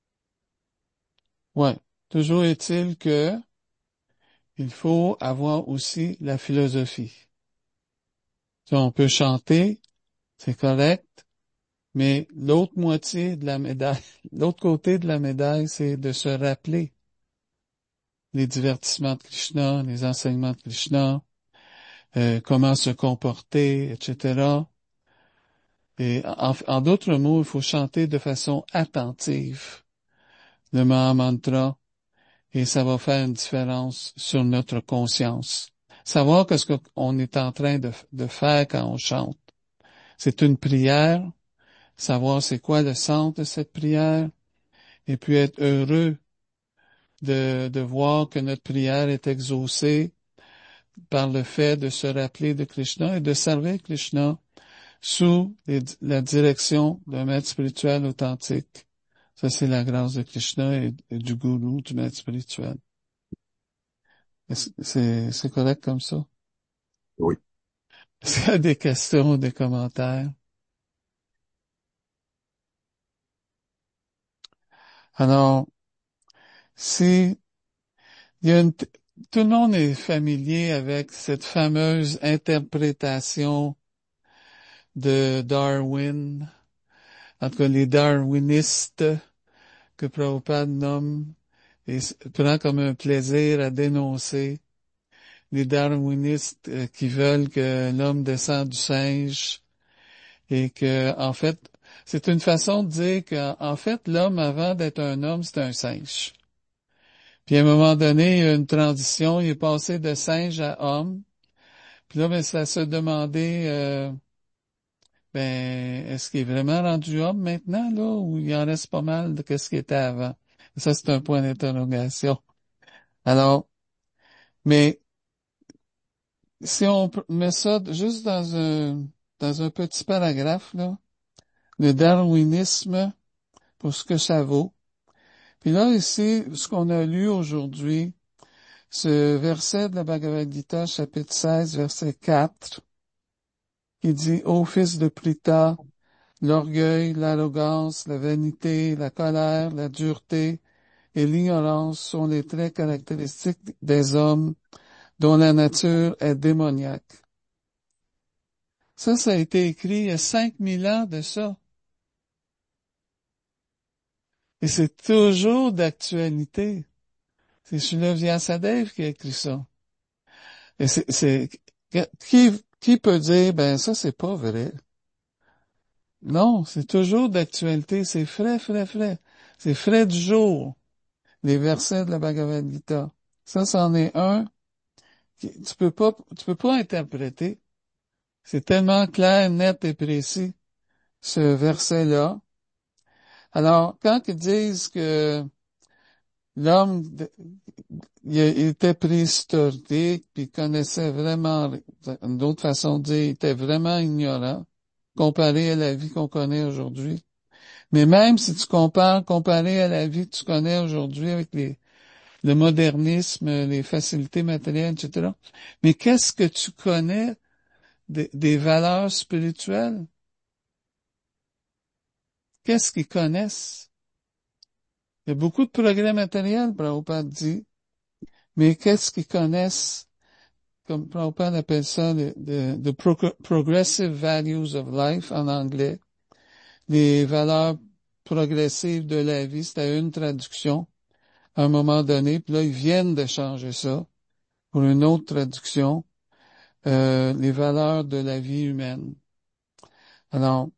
Ouais. Toujours est-il que il faut avoir aussi la philosophie. Si on peut chanter, c'est correct, mais l'autre moitié de la médaille, l'autre côté de la médaille, c'est de se rappeler les divertissements de Krishna, les enseignements de Krishna, comment se comporter, etc. Et en d'autres mots, il faut chanter de façon attentive le Mahamantra et ça va faire une différence sur notre conscience. Savoir qu'est-ce qu'on est en train de faire quand on chante. C'est une prière savoir c'est quoi le sens de cette prière, et puis être heureux de voir que notre prière est exaucée par le fait de se rappeler de Krishna et de servir Krishna sous la direction d'un maître spirituel authentique. Ça, c'est la grâce de Krishna et du gourou, du maître spirituel. C'est correct comme ça? Oui. Est-ce qu'il y a des questions ou des commentaires? Alors, si il y a tout le monde est familier avec cette fameuse interprétation de Darwin, en tout cas les darwinistes que Prabhupada nomme et prend comme un plaisir à dénoncer les darwinistes qui veulent que l'homme descende du singe et que, en fait, c'est une façon de dire qu'en fait, l'homme, avant d'être un homme, c'est un singe. Puis à un moment donné, il y a une transition, il est passé de singe à homme. Puis là, ben, ça se demandait, ben, est-ce qu'il est vraiment rendu homme maintenant, là, ou il en reste pas mal de ce qu'il était avant? Ça, c'est un point d'interrogation. Alors, mais si on met ça juste dans un petit paragraphe, là, le darwinisme, pour ce que ça vaut. Puis là, ici, ce qu'on a lu aujourd'hui, ce verset de la Bhagavad Gita, chapitre 16, verset 4, qui dit, ô fils de Pritha, l'orgueil, l'arrogance, la vanité, la colère, la dureté et l'ignorance sont les traits caractéristiques des hommes dont la nature est démoniaque. Ça a été écrit il y a 5000 ans de ça. Et c'est toujours d'actualité. C'est Srila Vyasadeva qui a écrit ça. Et qui peut dire, ben, ça, c'est pas vrai? Non, c'est toujours d'actualité. C'est frais, frais, frais. C'est frais du jour. Les versets de la Bhagavad Gita. Ça, c'en est un. Tu peux pas interpréter. C'est tellement clair, net et précis, ce verset-là. Alors, quand ils disent que l'homme, il était préhistorique, puis il connaissait vraiment, une autre façon de dire, il était vraiment ignorant, comparé à la vie qu'on connaît aujourd'hui. Mais même si tu comparé à la vie que tu connais aujourd'hui avec le modernisme, les facilités matérielles, etc. Mais qu'est-ce que tu connais des valeurs spirituelles? Qu'est-ce qu'ils connaissent? Il y a beaucoup de progrès matériel, Prabhupada dit, mais qu'est-ce qu'ils connaissent? Comme Prabhupada appelle ça, progressive values of life en anglais, les valeurs progressives de la vie, c'était une traduction à un moment donné, puis là, ils viennent de changer ça pour une autre traduction, les valeurs de la vie humaine. Alors,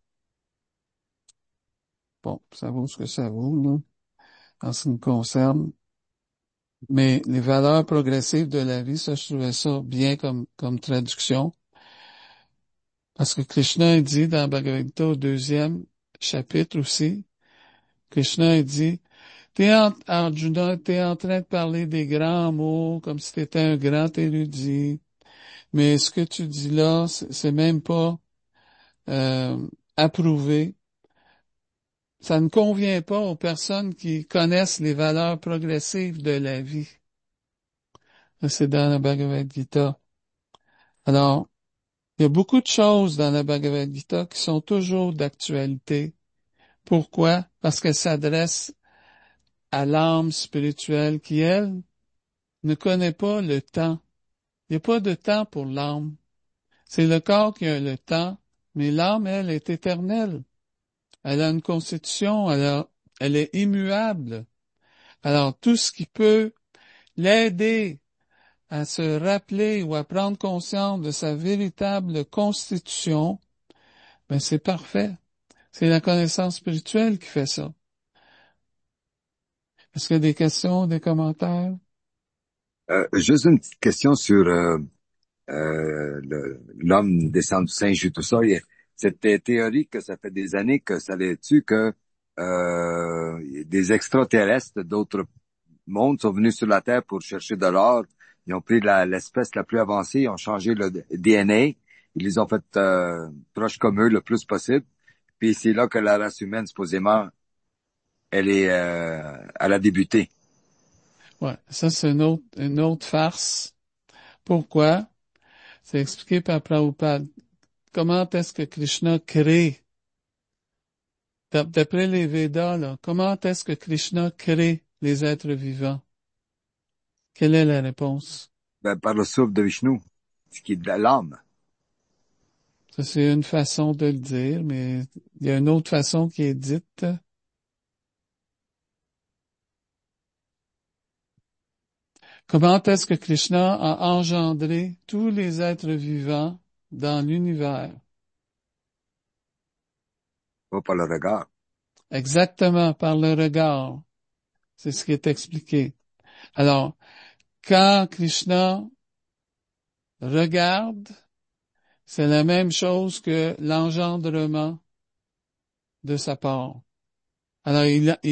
bon, ça vaut ce que ça vaut, là, en ce qui me concerne. Mais les valeurs progressives de la vie, ça, je trouvais ça bien comme traduction. Parce que Krishna, il dit dans Bhagavad Gita au 2e chapitre aussi, Krishna, il dit, Arjuna, t'es en train de parler des grands mots comme si t'étais un grand érudit. Mais ce que tu dis là, c'est même pas approuvé. Ça ne convient pas aux personnes qui connaissent les valeurs progressives de la vie. Ça, c'est dans la Bhagavad Gita. Alors, il y a beaucoup de choses dans la Bhagavad Gita qui sont toujours d'actualité. Pourquoi? Parce qu'elle s'adresse à l'âme spirituelle qui, elle, ne connaît pas le temps. Il n'y a pas de temps pour l'âme. C'est le corps qui a le temps, mais l'âme, elle, est éternelle. Elle a une constitution, elle est immuable. Alors, tout ce qui peut l'aider à se rappeler ou à prendre conscience de sa véritable constitution, ben c'est parfait. C'est la connaissance spirituelle qui fait ça. Est-ce qu'il y a des questions, des commentaires? Juste une petite question sur l'homme descend du singe et tout ça. cette théorie que ça fait des années que ça tu que des extraterrestres d'autres mondes sont venus sur la Terre pour chercher de l'or. Ils ont pris l'espèce la plus avancée, ils ont changé le DNA, ils les ont fait proches comme eux le plus possible. Puis c'est là que la race humaine, supposément, elle a débuté. Ouais, ça c'est une autre farce. Pourquoi? C'est expliqué par Prabhupada. Comment est-ce que Krishna crée? D'après les Védas, là, comment est-ce que Krishna crée les êtres vivants? Quelle est la réponse? Ben, par le souffle de Vishnu, ce qui est de l'âme. Ça, c'est une façon de le dire, mais il y a une autre façon qui est dite. Comment est-ce que Krishna a engendré tous les êtres vivants dans l'univers? Pas par le regard. Exactement par le regard. C'est ce qui est expliqué. Alors, quand Krishna regarde, c'est la même chose que l'engendrement de sa part. Alors,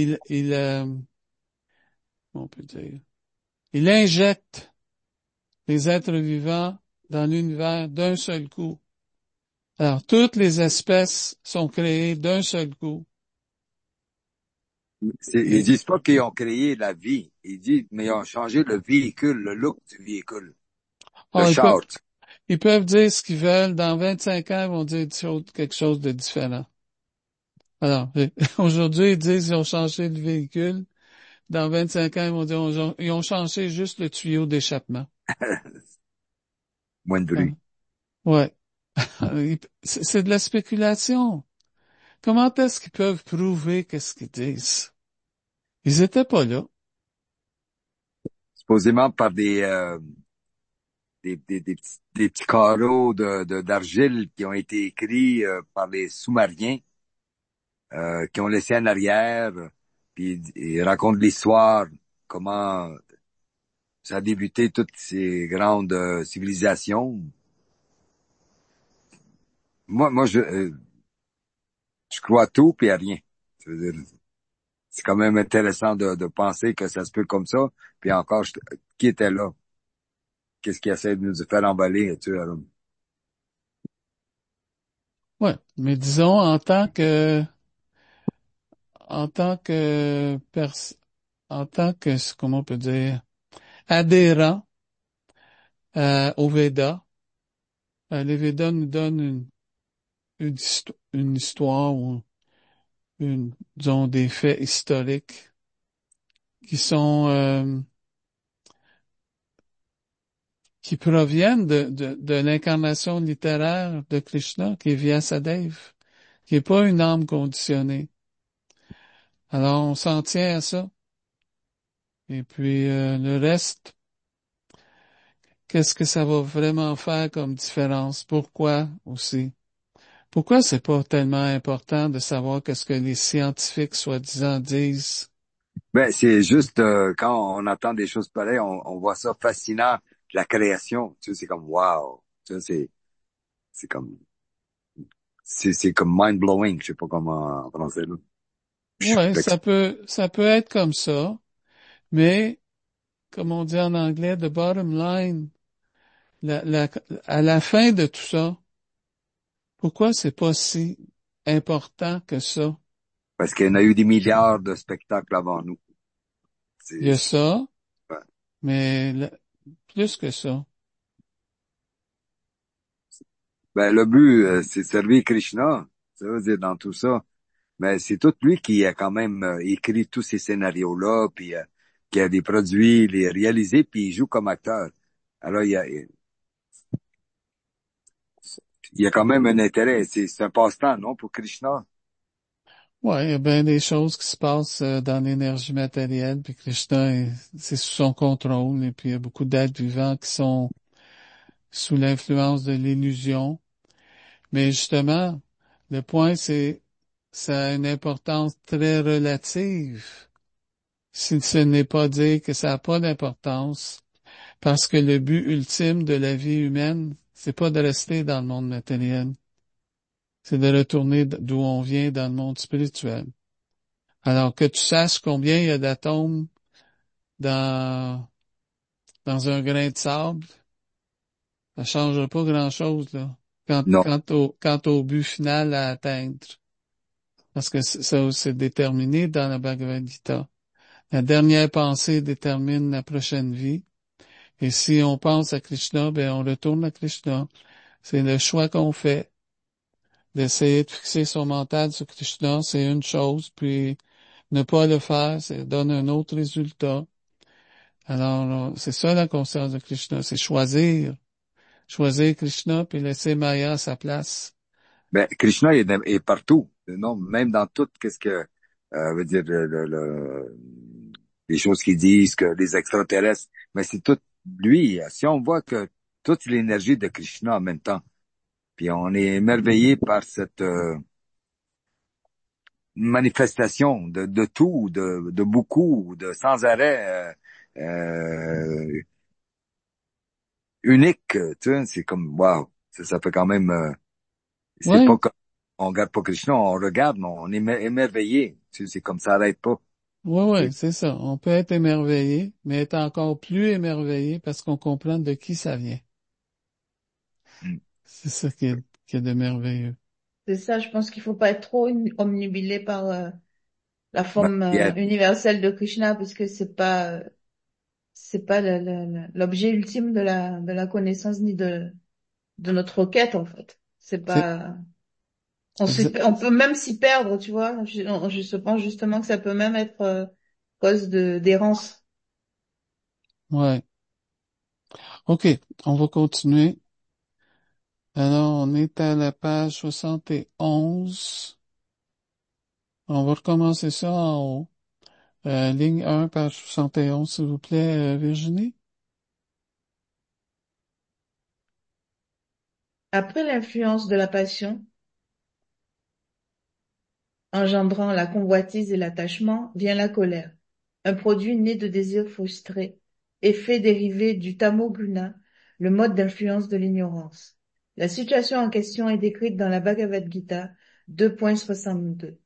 on peut dire, il injecte les êtres vivants dans l'univers d'un seul coup. Alors, toutes les espèces sont créées d'un seul coup. Ils Et, disent pas qu'ils ont créé la vie. Ils disent, mais ils ont changé le véhicule, le look du véhicule, le oh, shout. ils peuvent dire ce qu'ils veulent. Dans 25 ans, ils vont dire quelque chose de différent. Alors, aujourd'hui, ils disent qu'ils ont changé le véhicule. Dans 25 ans, ils vont dire ils ont changé juste le tuyau d'échappement. Moins de Ah, bruit. ouais. C'est de la spéculation. Comment est-ce qu'ils peuvent prouver qu'est-ce qu'ils disent? Ils étaient pas là. Supposément par des petits carreaux d'argile qui ont été écrits par les sous-marins, qui ont laissé en arrière, puis ils racontent l'histoire, comment ça a débuté toutes ces grandes civilisations. Moi, je crois à tout puis à rien. Ça veut dire, c'est quand même intéressant de penser que ça se peut comme ça. Puis encore, qui était là? Qu'est-ce qui essaie de nous faire emballer, tu sais, alors? Ouais. Mais disons, en tant que en tant que, comment on peut dire, adhérent, aux Védas, les Védas nous donnent une histoire ou disons, des faits historiques qui sont, qui proviennent de l'incarnation littéraire de Krishna, qui est Vyasadeva, qui est pas une âme conditionnée. Alors, on s'en tient à ça. Et puis, le reste, qu'est-ce que ça va vraiment faire comme différence? Pourquoi aussi? Pourquoi c'est pas tellement important de savoir qu'est-ce que les scientifiques soi-disant disent? Ben, c'est juste quand on entend des choses pareilles, on voit ça fascinant, la création. Tu sais, c'est comme wow. Tu sais, c'est comme c'est comme mind blowing. Je sais pas comment en français là. Ouais, ça peut être comme ça, mais, comme on dit en anglais, the bottom line, la, la, à la fin de tout ça, pourquoi c'est pas si important que ça? Parce qu'il y en a eu des milliards de spectacles avant nous. Il y a ça, Ouais. mais plus que ça. Ben, le but, c'est de servir Krishna. Ça veut dire dans tout ça. Mais c'est tout lui qui a quand même écrit tous ces scénarios-là, puis qui a des produits, les réalisés, puis il joue comme acteur. Alors, il y a quand même un intérêt. C'est un passe-temps, non, pour Krishna? Ouais, il y a bien des choses qui se passent dans l'énergie matérielle, puis Krishna, c'est sous son contrôle, et puis il y a beaucoup d'êtres vivants qui sont sous l'influence de l'illusion. Mais justement, le point, c'est ça a une importance très relative. Si ce n'est pas dire que ça n'a pas d'importance, parce que le but ultime de la vie humaine, c'est pas de rester dans le monde matériel. c'est de retourner d'où on vient dans le monde spirituel. Alors que tu saches combien il y a d'atomes dans, dans un grain de sable, ça changera pas grand-chose, là, Non. quant au but final à atteindre. Parce que ça, c'est déterminé dans la Bhagavad Gita. La dernière pensée détermine la prochaine vie. Et si on pense à Krishna, ben on retourne à Krishna. C'est le choix qu'on fait. D'essayer de fixer son mental sur Krishna, c'est une chose, puis ne pas le faire, ça donne un autre résultat. Alors, c'est ça la conscience de Krishna, c'est choisir. Choisir Krishna, puis laisser Maya à sa place. Ben, Krishna est partout. Non, même dans tout, qu'est-ce que veut dire les choses qu'ils disent, que les extraterrestres, mais c'est tout lui. Si on voit que toute l'énergie de Krishna en même temps, puis on est émerveillé par cette manifestation de tout, de beaucoup, de sans arrêt unique, tu sais, c'est comme wow, ça fait quand même c'est pas Oui, comme on regarde pas Krishna, on regarde, mais on est émerveillé. Tu sais, c'est comme ça arrête pas. oui, C'est oui, c'est ça. On peut être émerveillé, mais être encore plus émerveillé parce qu'on comprend de qui ça vient. mm, C'est ça qui est de merveilleux. C'est ça, je pense qu'il faut pas être trop omnubilé par la forme matériel. universelle de Krishna, parce que c'est pas l'objet ultime de la connaissance ni de notre quête en fait. C'est C'est, pas exa- on peut même s'y perdre, tu vois. Je pense justement que ça peut même être cause de d'errance. ouais. OK, on va continuer. Alors, on est à la page 71. On va recommencer ça en haut. Ligne 1, page 71, s'il vous plaît, Virginie. Après l'influence de la passion, engendrant la convoitise et l'attachement, vient la colère, un produit né de désirs frustrés, effet dérivé du tamoguna, le mode d'influence de l'ignorance. La situation en question est décrite dans la Bhagavad Gita 2.62.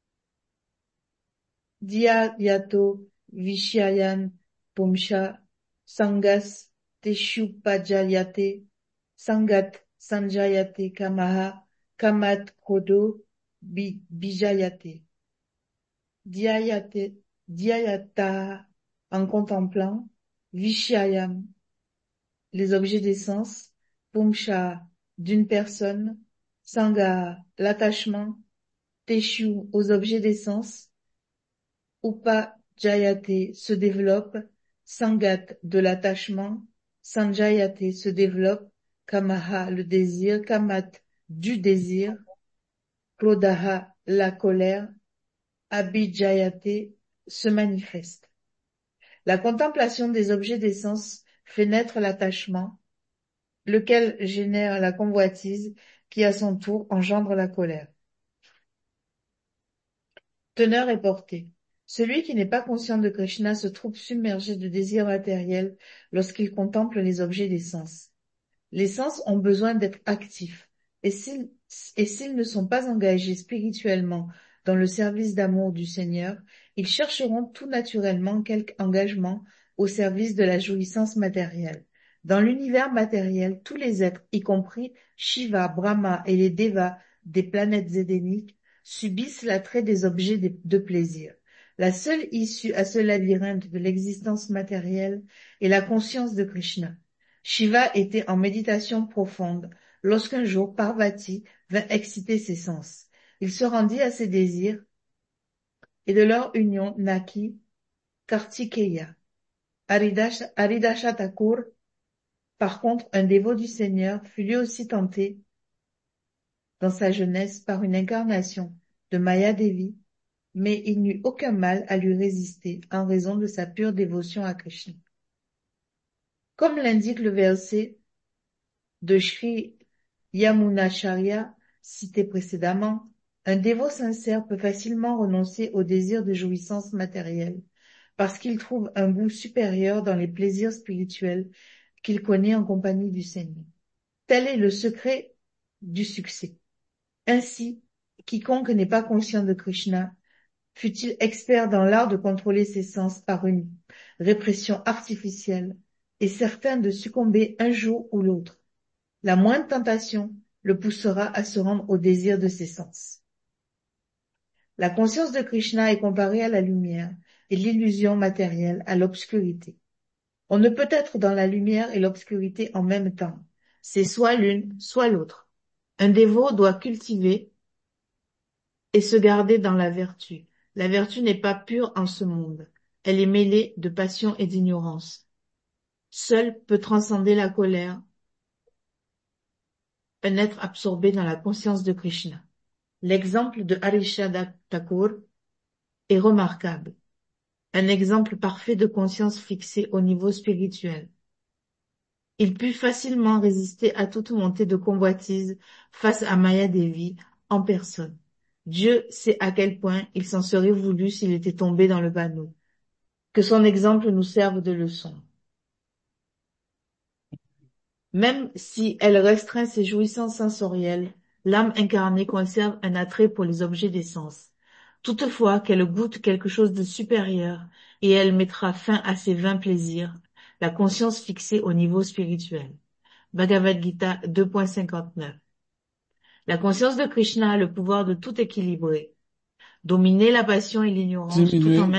Dhya yato vishayan pumsha sangas teshupajayate sangat sanjayate kamaha kamat kodo bijayate. Dhyayate, dhyayata, en contemplant, Vishayam, les objets des sens, Pumsha, d'une personne, Sangha, l'attachement, Teshu, aux objets des sens, Upajayate, se développe, Sangat, de l'attachement, Sanjayate, se développe, Kamaha, le désir, Kamat, du désir, Klodaha, la colère, Abhijayate, se manifeste. La contemplation des objets des sens fait naître l'attachement, lequel génère la convoitise, qui à son tour engendre la colère. Teneur et portée. Celui qui n'est pas conscient de Krishna se trouve submergé de désirs matériels lorsqu'il contemple les objets des sens. Les sens ont besoin d'être actifs, et s'ils ne sont pas engagés spirituellement dans le service d'amour du Seigneur, ils chercheront tout naturellement quelque engagement au service de la jouissance matérielle. Dans l'univers matériel, tous les êtres, y compris Shiva, Brahma et les Devas des planètes édéniques, subissent l'attrait des objets de plaisir. La seule issue à ce labyrinthe de l'existence matérielle est la conscience de Krishna. Shiva était en méditation profonde lorsqu'un jour Parvati vint exciter ses sens. Il se rendit à ses désirs et de leur union naquit Kartikeya. Haridasha Thakur, par contre, un dévot du Seigneur, fut lui aussi tenté dans sa jeunesse par une incarnation de Maya Devi, mais il n'eut aucun mal à lui résister en raison de sa pure dévotion à Krishna. Comme l'indique le verset de Sri Yamunacharya, cité précédemment, un dévot sincère peut facilement renoncer au désir de jouissance matérielle parce qu'il trouve un goût supérieur dans les plaisirs spirituels qu'il connaît en compagnie du Seigneur. Tel est le secret du succès. Ainsi, quiconque n'est pas conscient de Krishna, fut-il expert dans l'art de contrôler ses sens par une répression artificielle, est certain de succomber un jour ou l'autre. La moindre tentation le poussera à se rendre au désir de ses sens. La conscience de Krishna est comparée à la lumière et l'illusion matérielle à l'obscurité. On ne peut être dans la lumière et l'obscurité en même temps. C'est soit l'une, soit l'autre. Un dévot doit cultiver et se garder dans la vertu. La vertu n'est pas pure en ce monde. Elle est mêlée de passion et d'ignorance. Seul peut transcender la colère un être absorbé dans la conscience de Krishna. L'exemple de Harisha Thakur est remarquable. Un exemple parfait de conscience fixée au niveau spirituel. Il put facilement résister à toute montée de convoitise face à Maya Devi en personne. Dieu sait à quel point il s'en serait voulu s'il était tombé dans le panneau. Que son exemple nous serve de leçon. Même si elle restreint ses jouissances sensorielles, l'âme incarnée conserve un attrait pour les objets des sens. Toutefois qu'elle goûte quelque chose de supérieur et elle mettra fin à ses vains plaisirs, la conscience fixée au niveau spirituel. Bhagavad Gita 2.59. La conscience de Krishna a le pouvoir de tout équilibrer, dominer la passion et l'ignorance tout en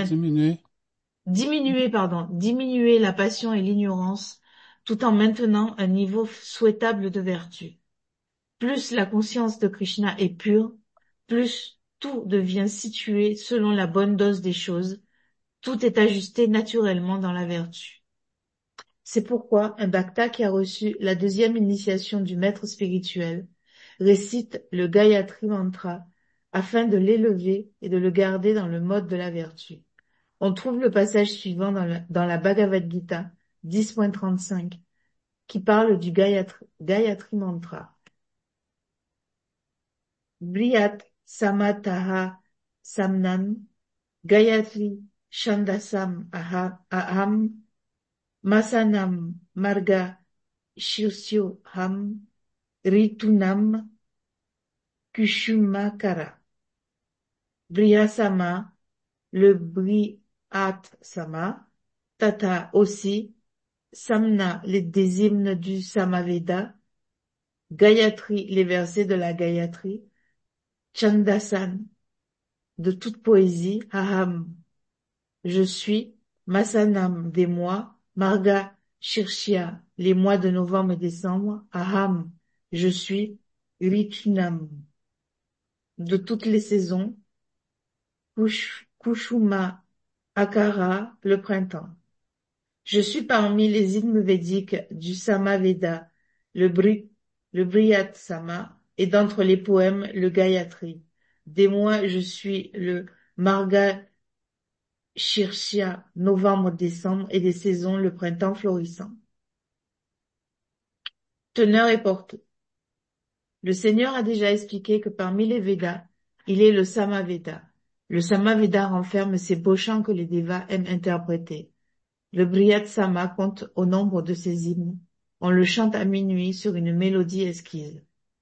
diminuer la passion et l'ignorance tout en maintenant un niveau souhaitable de vertu. Plus la conscience de Krishna est pure, plus tout devient situé selon la bonne dose des choses, tout est ajusté naturellement dans la vertu. C'est pourquoi un bhakta qui a reçu la deuxième initiation du maître spirituel récite le Gayatri Mantra afin de l'élever et de le garder dans le mode de la vertu. On trouve le passage suivant dans la Bhagavad Gita 10.35 qui parle du Gayatri Mantra. Briyat Samataha Samnan Gayatri Shandasam Aham Masanam Marga Shirsyo Ham Ritunam Kushumakara. Briyasama, le Briyat Sama, Tata aussi, Samna, des hymnes du Samaveda, Gayatri, les versets de la Gayatri, Chandasan, de toute poésie, Aham, je suis, Masanam, des mois, Marga, Shirshya, les mois de novembre et décembre, Aham, je suis, Ritunam, de toutes les saisons, Kushuma, Akara, le printemps. Je suis parmi les hymnes védiques du Samaveda, le Briyat Sama, et d'entre les poèmes, le Gayatri. Des mois, je suis le Marga Shirshya, novembre-décembre, et des saisons, le printemps florissant. Teneur et portée. Le Seigneur a déjà expliqué que parmi les Védas, il est le Samaveda. Le Samaveda renferme ces beaux chants que les Devas aiment interpréter. Le Briyat Sama compte au nombre de ses hymnes. On le chante à minuit sur une mélodie esquisse.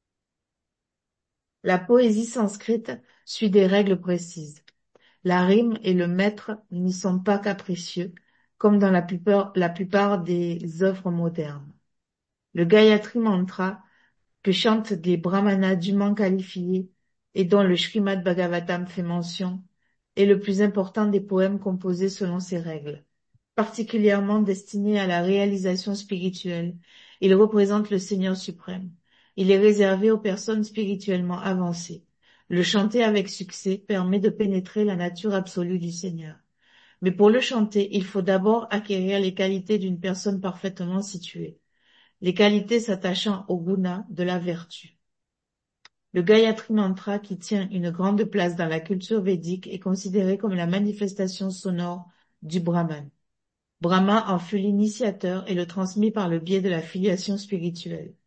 La poésie sanscrite suit des règles précises. La rime et le maître n'y sont pas capricieux, comme dans la plupart des œuvres modernes. Le Gayatri Mantra, que chantent des brahmanas dûment qualifiés et dont le Srimad Bhagavatam fait mention, est le plus important des poèmes composés selon ces règles. Particulièrement destiné à la réalisation spirituelle, il représente le Seigneur suprême. Il est réservé aux personnes spirituellement avancées. Le chanter avec succès permet de pénétrer la nature absolue du Seigneur. Mais pour le chanter, il faut d'abord acquérir les qualités d'une personne parfaitement située. Les qualités s'attachant au guna de la vertu. Le Gayatri Mantra, qui tient une grande place dans la culture védique, est considéré comme la manifestation sonore du Brahman. Brahma en fut l'initiateur et le transmit par le biais de la filiation spirituelle.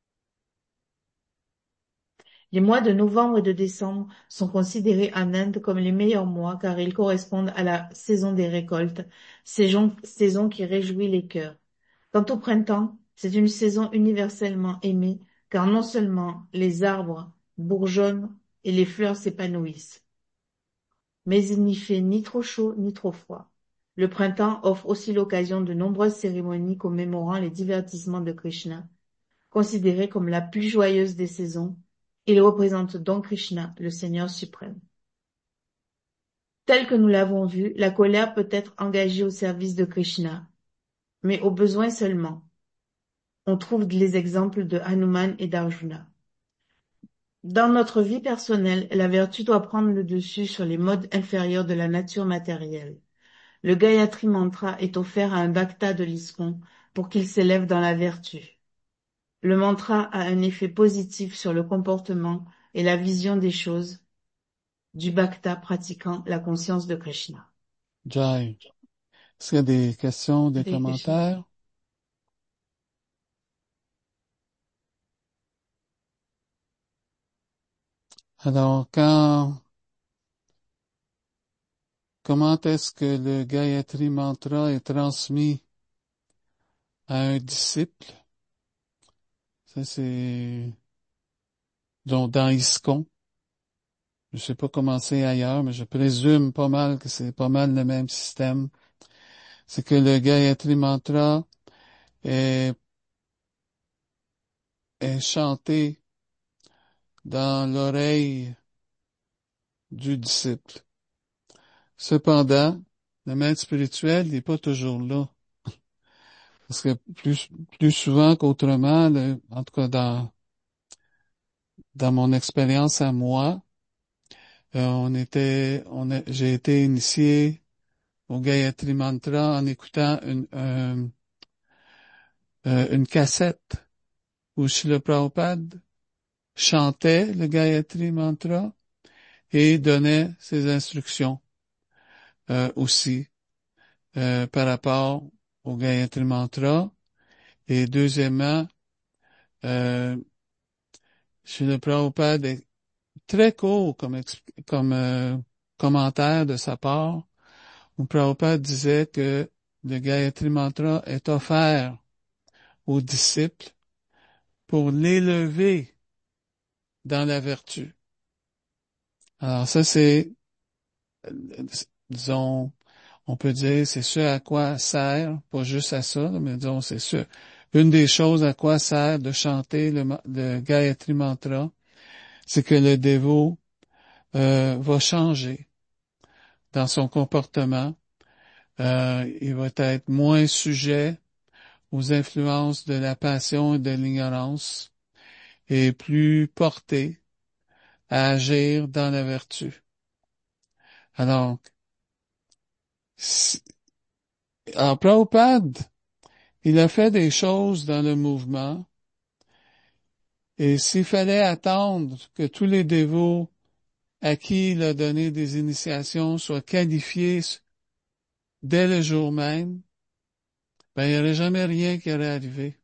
Les mois de novembre et de décembre sont considérés en Inde comme les meilleurs mois car ils correspondent à la saison des récoltes, saison qui réjouit les cœurs. Quant au printemps, c'est une saison universellement aimée car non seulement les arbres bourgeonnent et les fleurs s'épanouissent. Mais il n'y fait ni trop chaud ni trop froid. Le printemps offre aussi l'occasion de nombreuses cérémonies commémorant les divertissements de Krishna. Considéré comme la plus joyeuse des saisons, il représente donc Krishna, le Seigneur suprême. Tel que nous l'avons vu, la colère peut être engagée au service de Krishna, mais au besoin seulement. On trouve les exemples de Hanuman et d'Arjuna. Dans notre vie personnelle, la vertu doit prendre le dessus sur les modes inférieurs de la nature matérielle. Le Gayatri Mantra est offert à un bhakta de l'ISKCON pour qu'il s'élève dans la vertu. Le mantra a un effet positif sur le comportement et la vision des choses du bhakta pratiquant la conscience de Krishna. Jai. Est-ce qu'il y a des questions, des Hare Krishna. commentaires? Alors, comment est-ce que le Gayatri Mantra est transmis à un disciple? Ça, c'est, donc, dans ISKCON. Je sais pas comment c'est ailleurs, mais je présume pas mal que c'est pas mal le même système. C'est que le Gayatri Mantra est, est chanté dans l'oreille du disciple. Cependant, le maître spirituel n'est pas toujours là. Parce que plus souvent qu'autrement, en tout cas dans mon expérience à moi, j'ai été initié au Gayatri Mantra en écoutant une cassette où Srila Prabhupada chantait le Gayatri Mantra et donnait ses instructions aussi par rapport au Gayatri Mantra. Et deuxièmement, euh, Srila Prabhupada est très court comme commentaire de sa part, où Prabhupada disait que le Gayatri Mantra est offert aux disciples pour l'élever dans la vertu. Alors ça, disons, on peut dire, c'est ce à quoi sert, pas juste à ça, mais disons, une des choses à quoi sert de chanter le Gayatri Mantra, c'est que le dévot va changer dans son comportement. Il va être moins sujet aux influences de la passion et de l'ignorance et plus porté à agir dans la vertu. Alors, Prabhupada, il a fait des choses dans le mouvement et s'il fallait attendre que tous les dévots à qui il a donné des initiations soient qualifiés dès le jour même, ben, il n'y aurait jamais rien qui aurait arrivé.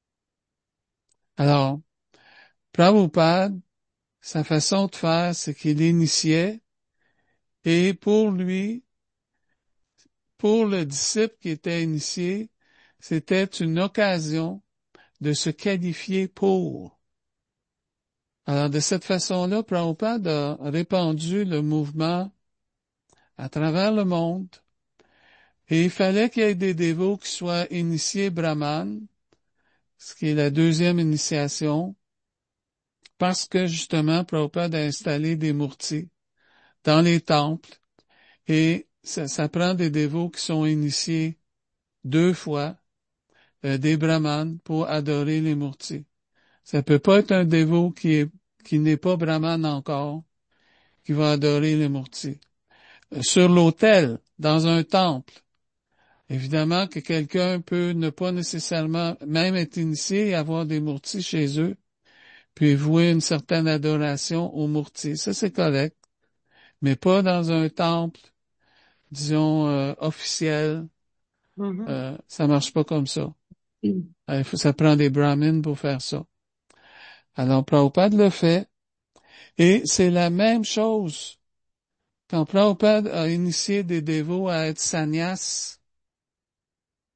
Alors, Prabhupada, sa façon de faire, c'est qu'il initiait et pour lui, pour le disciple qui était initié, c'était une occasion de se qualifier pour. Alors, de cette façon-là, Prabhupada a répandu le mouvement à travers le monde et il fallait qu'il y ait des dévots qui soient initiés brahman, ce qui est la deuxième initiation, parce que justement, Prabhupada a installé des murtis dans les temples et ça prend des dévots qui sont initiés deux fois, des brahmanes pour adorer les murtis. Ça peut pas être un dévot qui n'est pas brahman encore, qui va adorer les murtis. Sur l'autel, dans un temple, évidemment que quelqu'un peut ne pas nécessairement même être initié et avoir des murtis chez eux, puis vouer une certaine adoration aux murtis. Ça, c'est correct, mais pas dans un temple, disons, officiel. Ça marche pas comme ça. Ça prend des brahmins pour faire ça. Alors, Prabhupada le fait, et c'est la même chose quand Prabhupada a initié des dévots à être sannyas.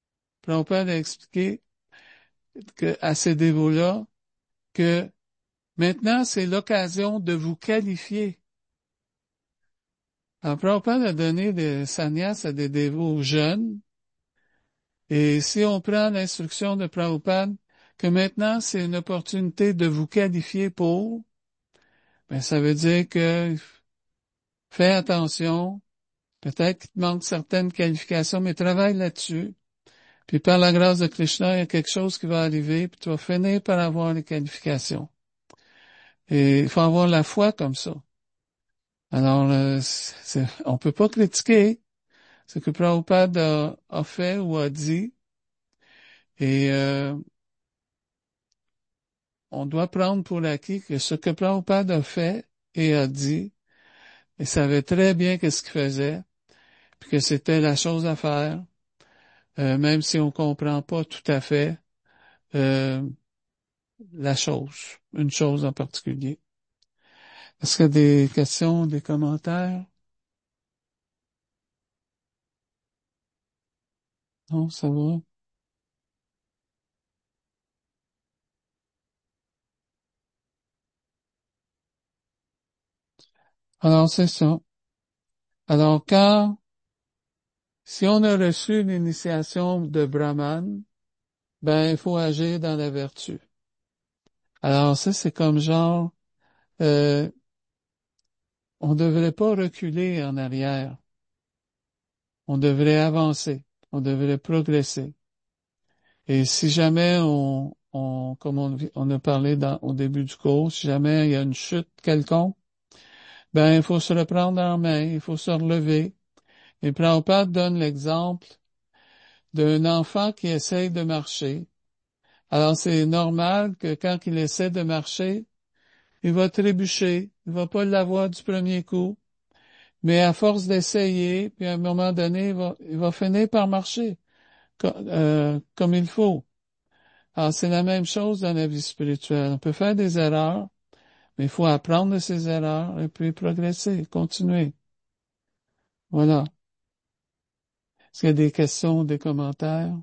Prabhupada a expliqué à ces dévots-là que Maintenant, c'est l'occasion de vous qualifier. Alors, Prabhupada a donné des sannyas à des dévots jeunes. Et si on prend l'instruction de Prabhupada, que maintenant c'est une opportunité de vous qualifier pour, ben, ça veut dire que fais attention, peut-être qu'il te manque certaines qualifications, mais travaille là-dessus. Puis par la grâce de Krishna, il y a quelque chose qui va arriver, puis tu vas finir par avoir les qualifications. Et il faut avoir la foi comme ça. Alors, on peut pas critiquer ce que Prabhupada a fait ou a dit, et on doit prendre pour acquis que ce que Prabhupada a fait et a dit, il savait très bien qu'est-ce qu'il faisait, puis que c'était la chose à faire, même si on comprend pas tout à fait euh, la chose, une chose en particulier. Est-ce qu'il y a des questions, des commentaires? Non, ça va. Alors, c'est ça. Alors, si on a reçu l'initiation de Brahman, ben, il faut agir dans la vertu. Alors, ça, c'est comme genre, euh, on devrait pas reculer en arrière. On devrait avancer. On devrait progresser. Et si jamais comme on a parlé au début du cours, si jamais il y a une chute quelconque, ben, il faut se reprendre en main, il faut se relever. Et Prabhupada donne l'exemple d'un enfant qui essaye de marcher. Alors, c'est normal que quand il essaie de marcher, il va trébucher, il va pas l'avoir du premier coup, mais à force d'essayer, puis à un moment donné, il va finir par marcher comme il faut. Alors, c'est la même chose dans la vie spirituelle. On peut faire des erreurs, mais il faut apprendre de ces erreurs et puis progresser, continuer. Voilà. Est-ce qu'il y a des questions, des commentaires?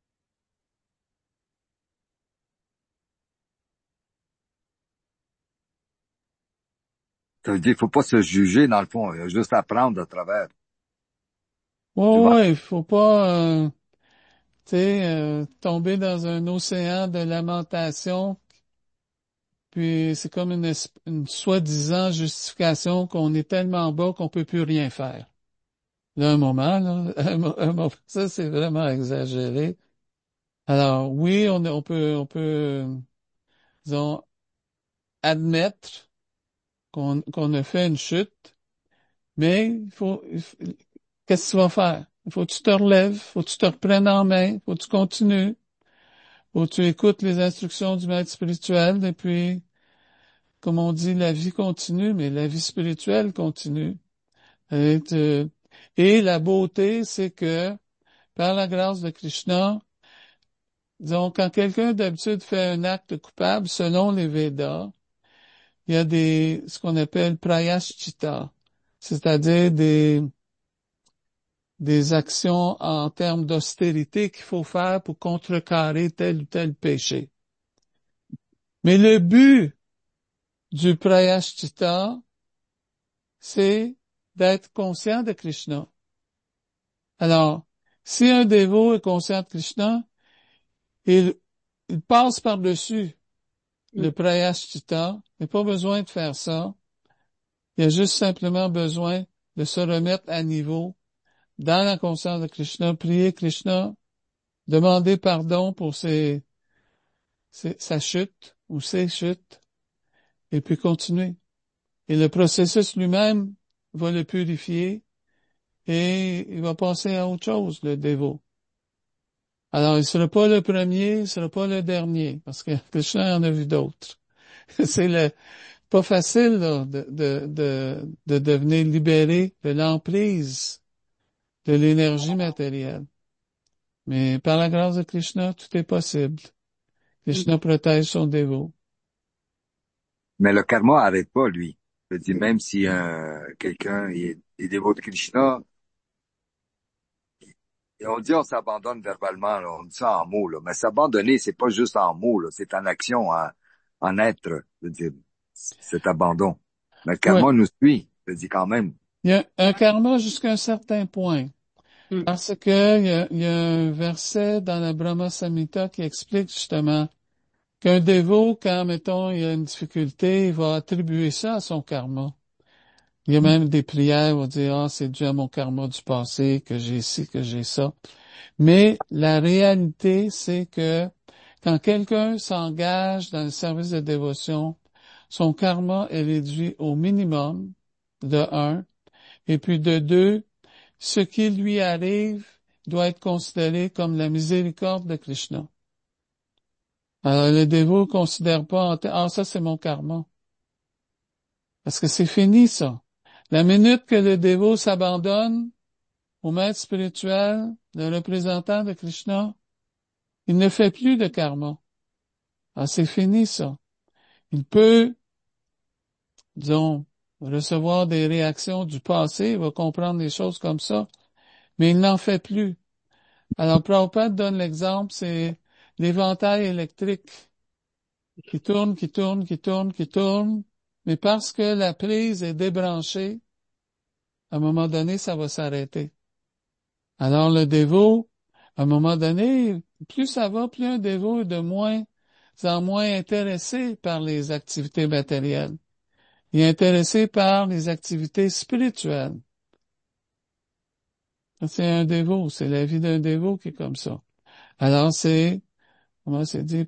Ça veut dire qu'il faut pas se juger, dans le fond. Il y a juste à apprendre à travers. Ouais, Souvent. ouais, il faut pas, tu sais, tomber dans un océan de lamentation, puis c'est comme une soi-disant justification qu'on est tellement bas qu'on peut plus rien faire. Là, un moment, là, ça c'est vraiment exagéré. Alors oui, on peut, disons, admettre qu'on a fait une chute, mais qu'est-ce que tu vas faire? Il faut que tu te relèves, il faut que tu te reprennes en main, il faut que tu continues, il faut que tu écoutes les instructions du maître spirituel, et puis, comme on dit, la vie continue, mais la vie spirituelle continue. Et, et la beauté, c'est que, par la grâce de Krishna, disons, quand quelqu'un d'habitude fait un acte coupable, selon les Védas, il y a ce qu'on appelle prayaschitta, c'est-à-dire des actions en termes d'austérité qu'il faut faire pour contrecarrer tel ou tel péché. Mais le but du prayaschitta, c'est d'être conscient de Krishna. Alors, si un dévot est conscient de Krishna, il, il passe par-dessus le prayaschitta. Il n'y a pas besoin de faire ça. Il y a juste simplement besoin de se remettre à niveau dans la conscience de Krishna, prier Krishna, demander pardon pour sa chute ou ses chutes, et puis continuer. Et le processus lui-même va le purifier et il va passer à autre chose, le dévot. Alors, il ne sera pas le premier, il ne sera pas le dernier, parce que Krishna en a vu d'autres. Pas facile, là, de devenir libéré de l'emprise de l'énergie matérielle. Mais par la grâce de Krishna, tout est possible. Krishna protège son dévot. Mais le karma arrête pas, lui. Je veux dire, même si quelqu'un est dévot de Krishna, et on dit on s'abandonne verbalement, là, on dit ça en mots, là. Mais s'abandonner, c'est pas juste en mots, là, c'est en action, en être. Je veux dire, cet abandon. Mais le Ouais. karma nous suit, je dis quand même. Il y a un karma jusqu'à un certain point. Mm. Parce que il y a un verset dans la Brahma Samhita qui explique justement qu'un dévot, quand, mettons, il y a une difficulté, il va attribuer ça à son karma. Il y a même des prières où on dit, ah, c'est dû à mon karma du passé, que j'ai ci, que j'ai ça. Mais la réalité, c'est que quand quelqu'un s'engage dans le service de dévotion, son karma est réduit au minimum, de un, et puis de deux, ce qui lui arrive doit être considéré comme la miséricorde de Krishna. Alors le dévot ne considère pas, ah, ça c'est mon karma. Parce que c'est fini, ça. La minute que le dévot s'abandonne au maître spirituel, le représentant de Krishna, il ne fait plus de karma. Ah, c'est fini, ça. Il peut, disons, recevoir des réactions du passé, il va comprendre des choses comme ça, mais il n'en fait plus. Alors, Prabhupada donne l'exemple, c'est l'éventail électrique qui tourne, qui tourne, qui tourne, qui tourne, mais parce que la prise est débranchée, à un moment donné, ça va s'arrêter. Alors, le dévot, à un moment donné, plus ça va, plus un dévot est de moins en moins intéressé par les activités matérielles. Il est intéressé par les activités spirituelles. C'est un dévot, c'est la vie d'un dévot qui est comme ça. Alors, comment c'est dit,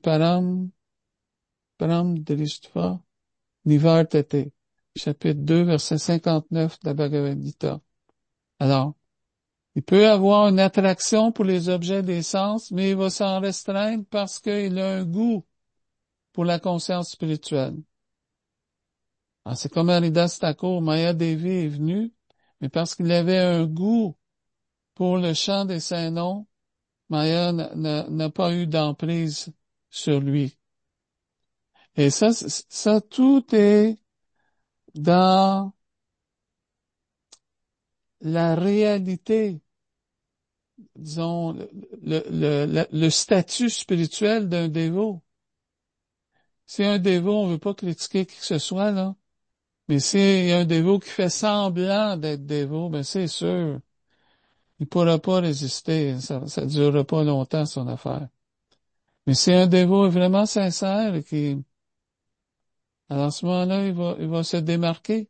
Param Drishtva Nivartate, chapitre 2, verset 59 de la Bhagavad Gita. Alors, il peut avoir une attraction pour les objets des sens, mais il va s'en restreindre parce qu'il a un goût pour la conscience spirituelle. Alors, c'est comme Haridas Thakur, Maya Devi est venu, mais parce qu'il avait un goût pour le chant des saints noms, Maya n'a pas eu d'emprise sur lui. Et ça, tout est dans la réalité, disons, le statut spirituel d'un dévot. Si un dévot, on veut pas critiquer qui que ce soit, là, mais s'il y a un dévot qui fait semblant d'être dévot, ben c'est sûr, il pourra pas résister, ça durera pas longtemps son affaire. Mais si un dévot est vraiment sincère et qui, alors à ce moment-là, il va se démarquer.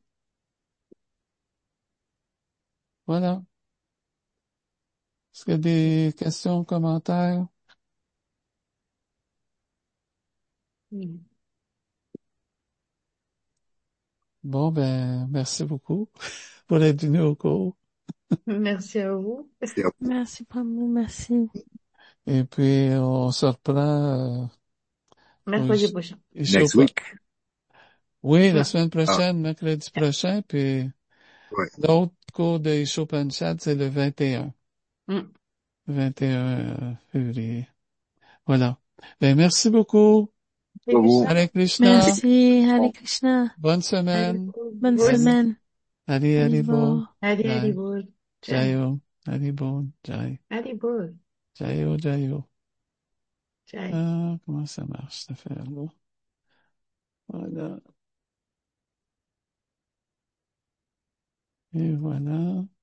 Voilà. Est-ce qu'il y a des questions, commentaires? Mm. Bon, ben, merci beaucoup pour être venu au cours. Merci à vous. C'est Merci, Prabhu, merci. Et puis, on se reprend pour Mercredi prochain. next Ishopa. week. Oui, la Ouais. semaine Ah, prochaine, mercredi prochain, puis ouais. l'autre cours de Ishopanchad, c'est le 21. Mm. 21 février. Voilà. Ben, merci beaucoup. Et Pour vous. Krishna. Hare Krishna. Merci, Hare Krishna. Bonne Allez, semaine. Bonne vous Jai. aussi. semaine. Hare Haribo. Haribo. Allez, allez, Jai. bol. Jai. Jayo. Haribo. Jai. Allez, bol. Jayo, Jayo. Jai. Ah, comment ça marche, cette affaire-là? Voilà. Et voilà.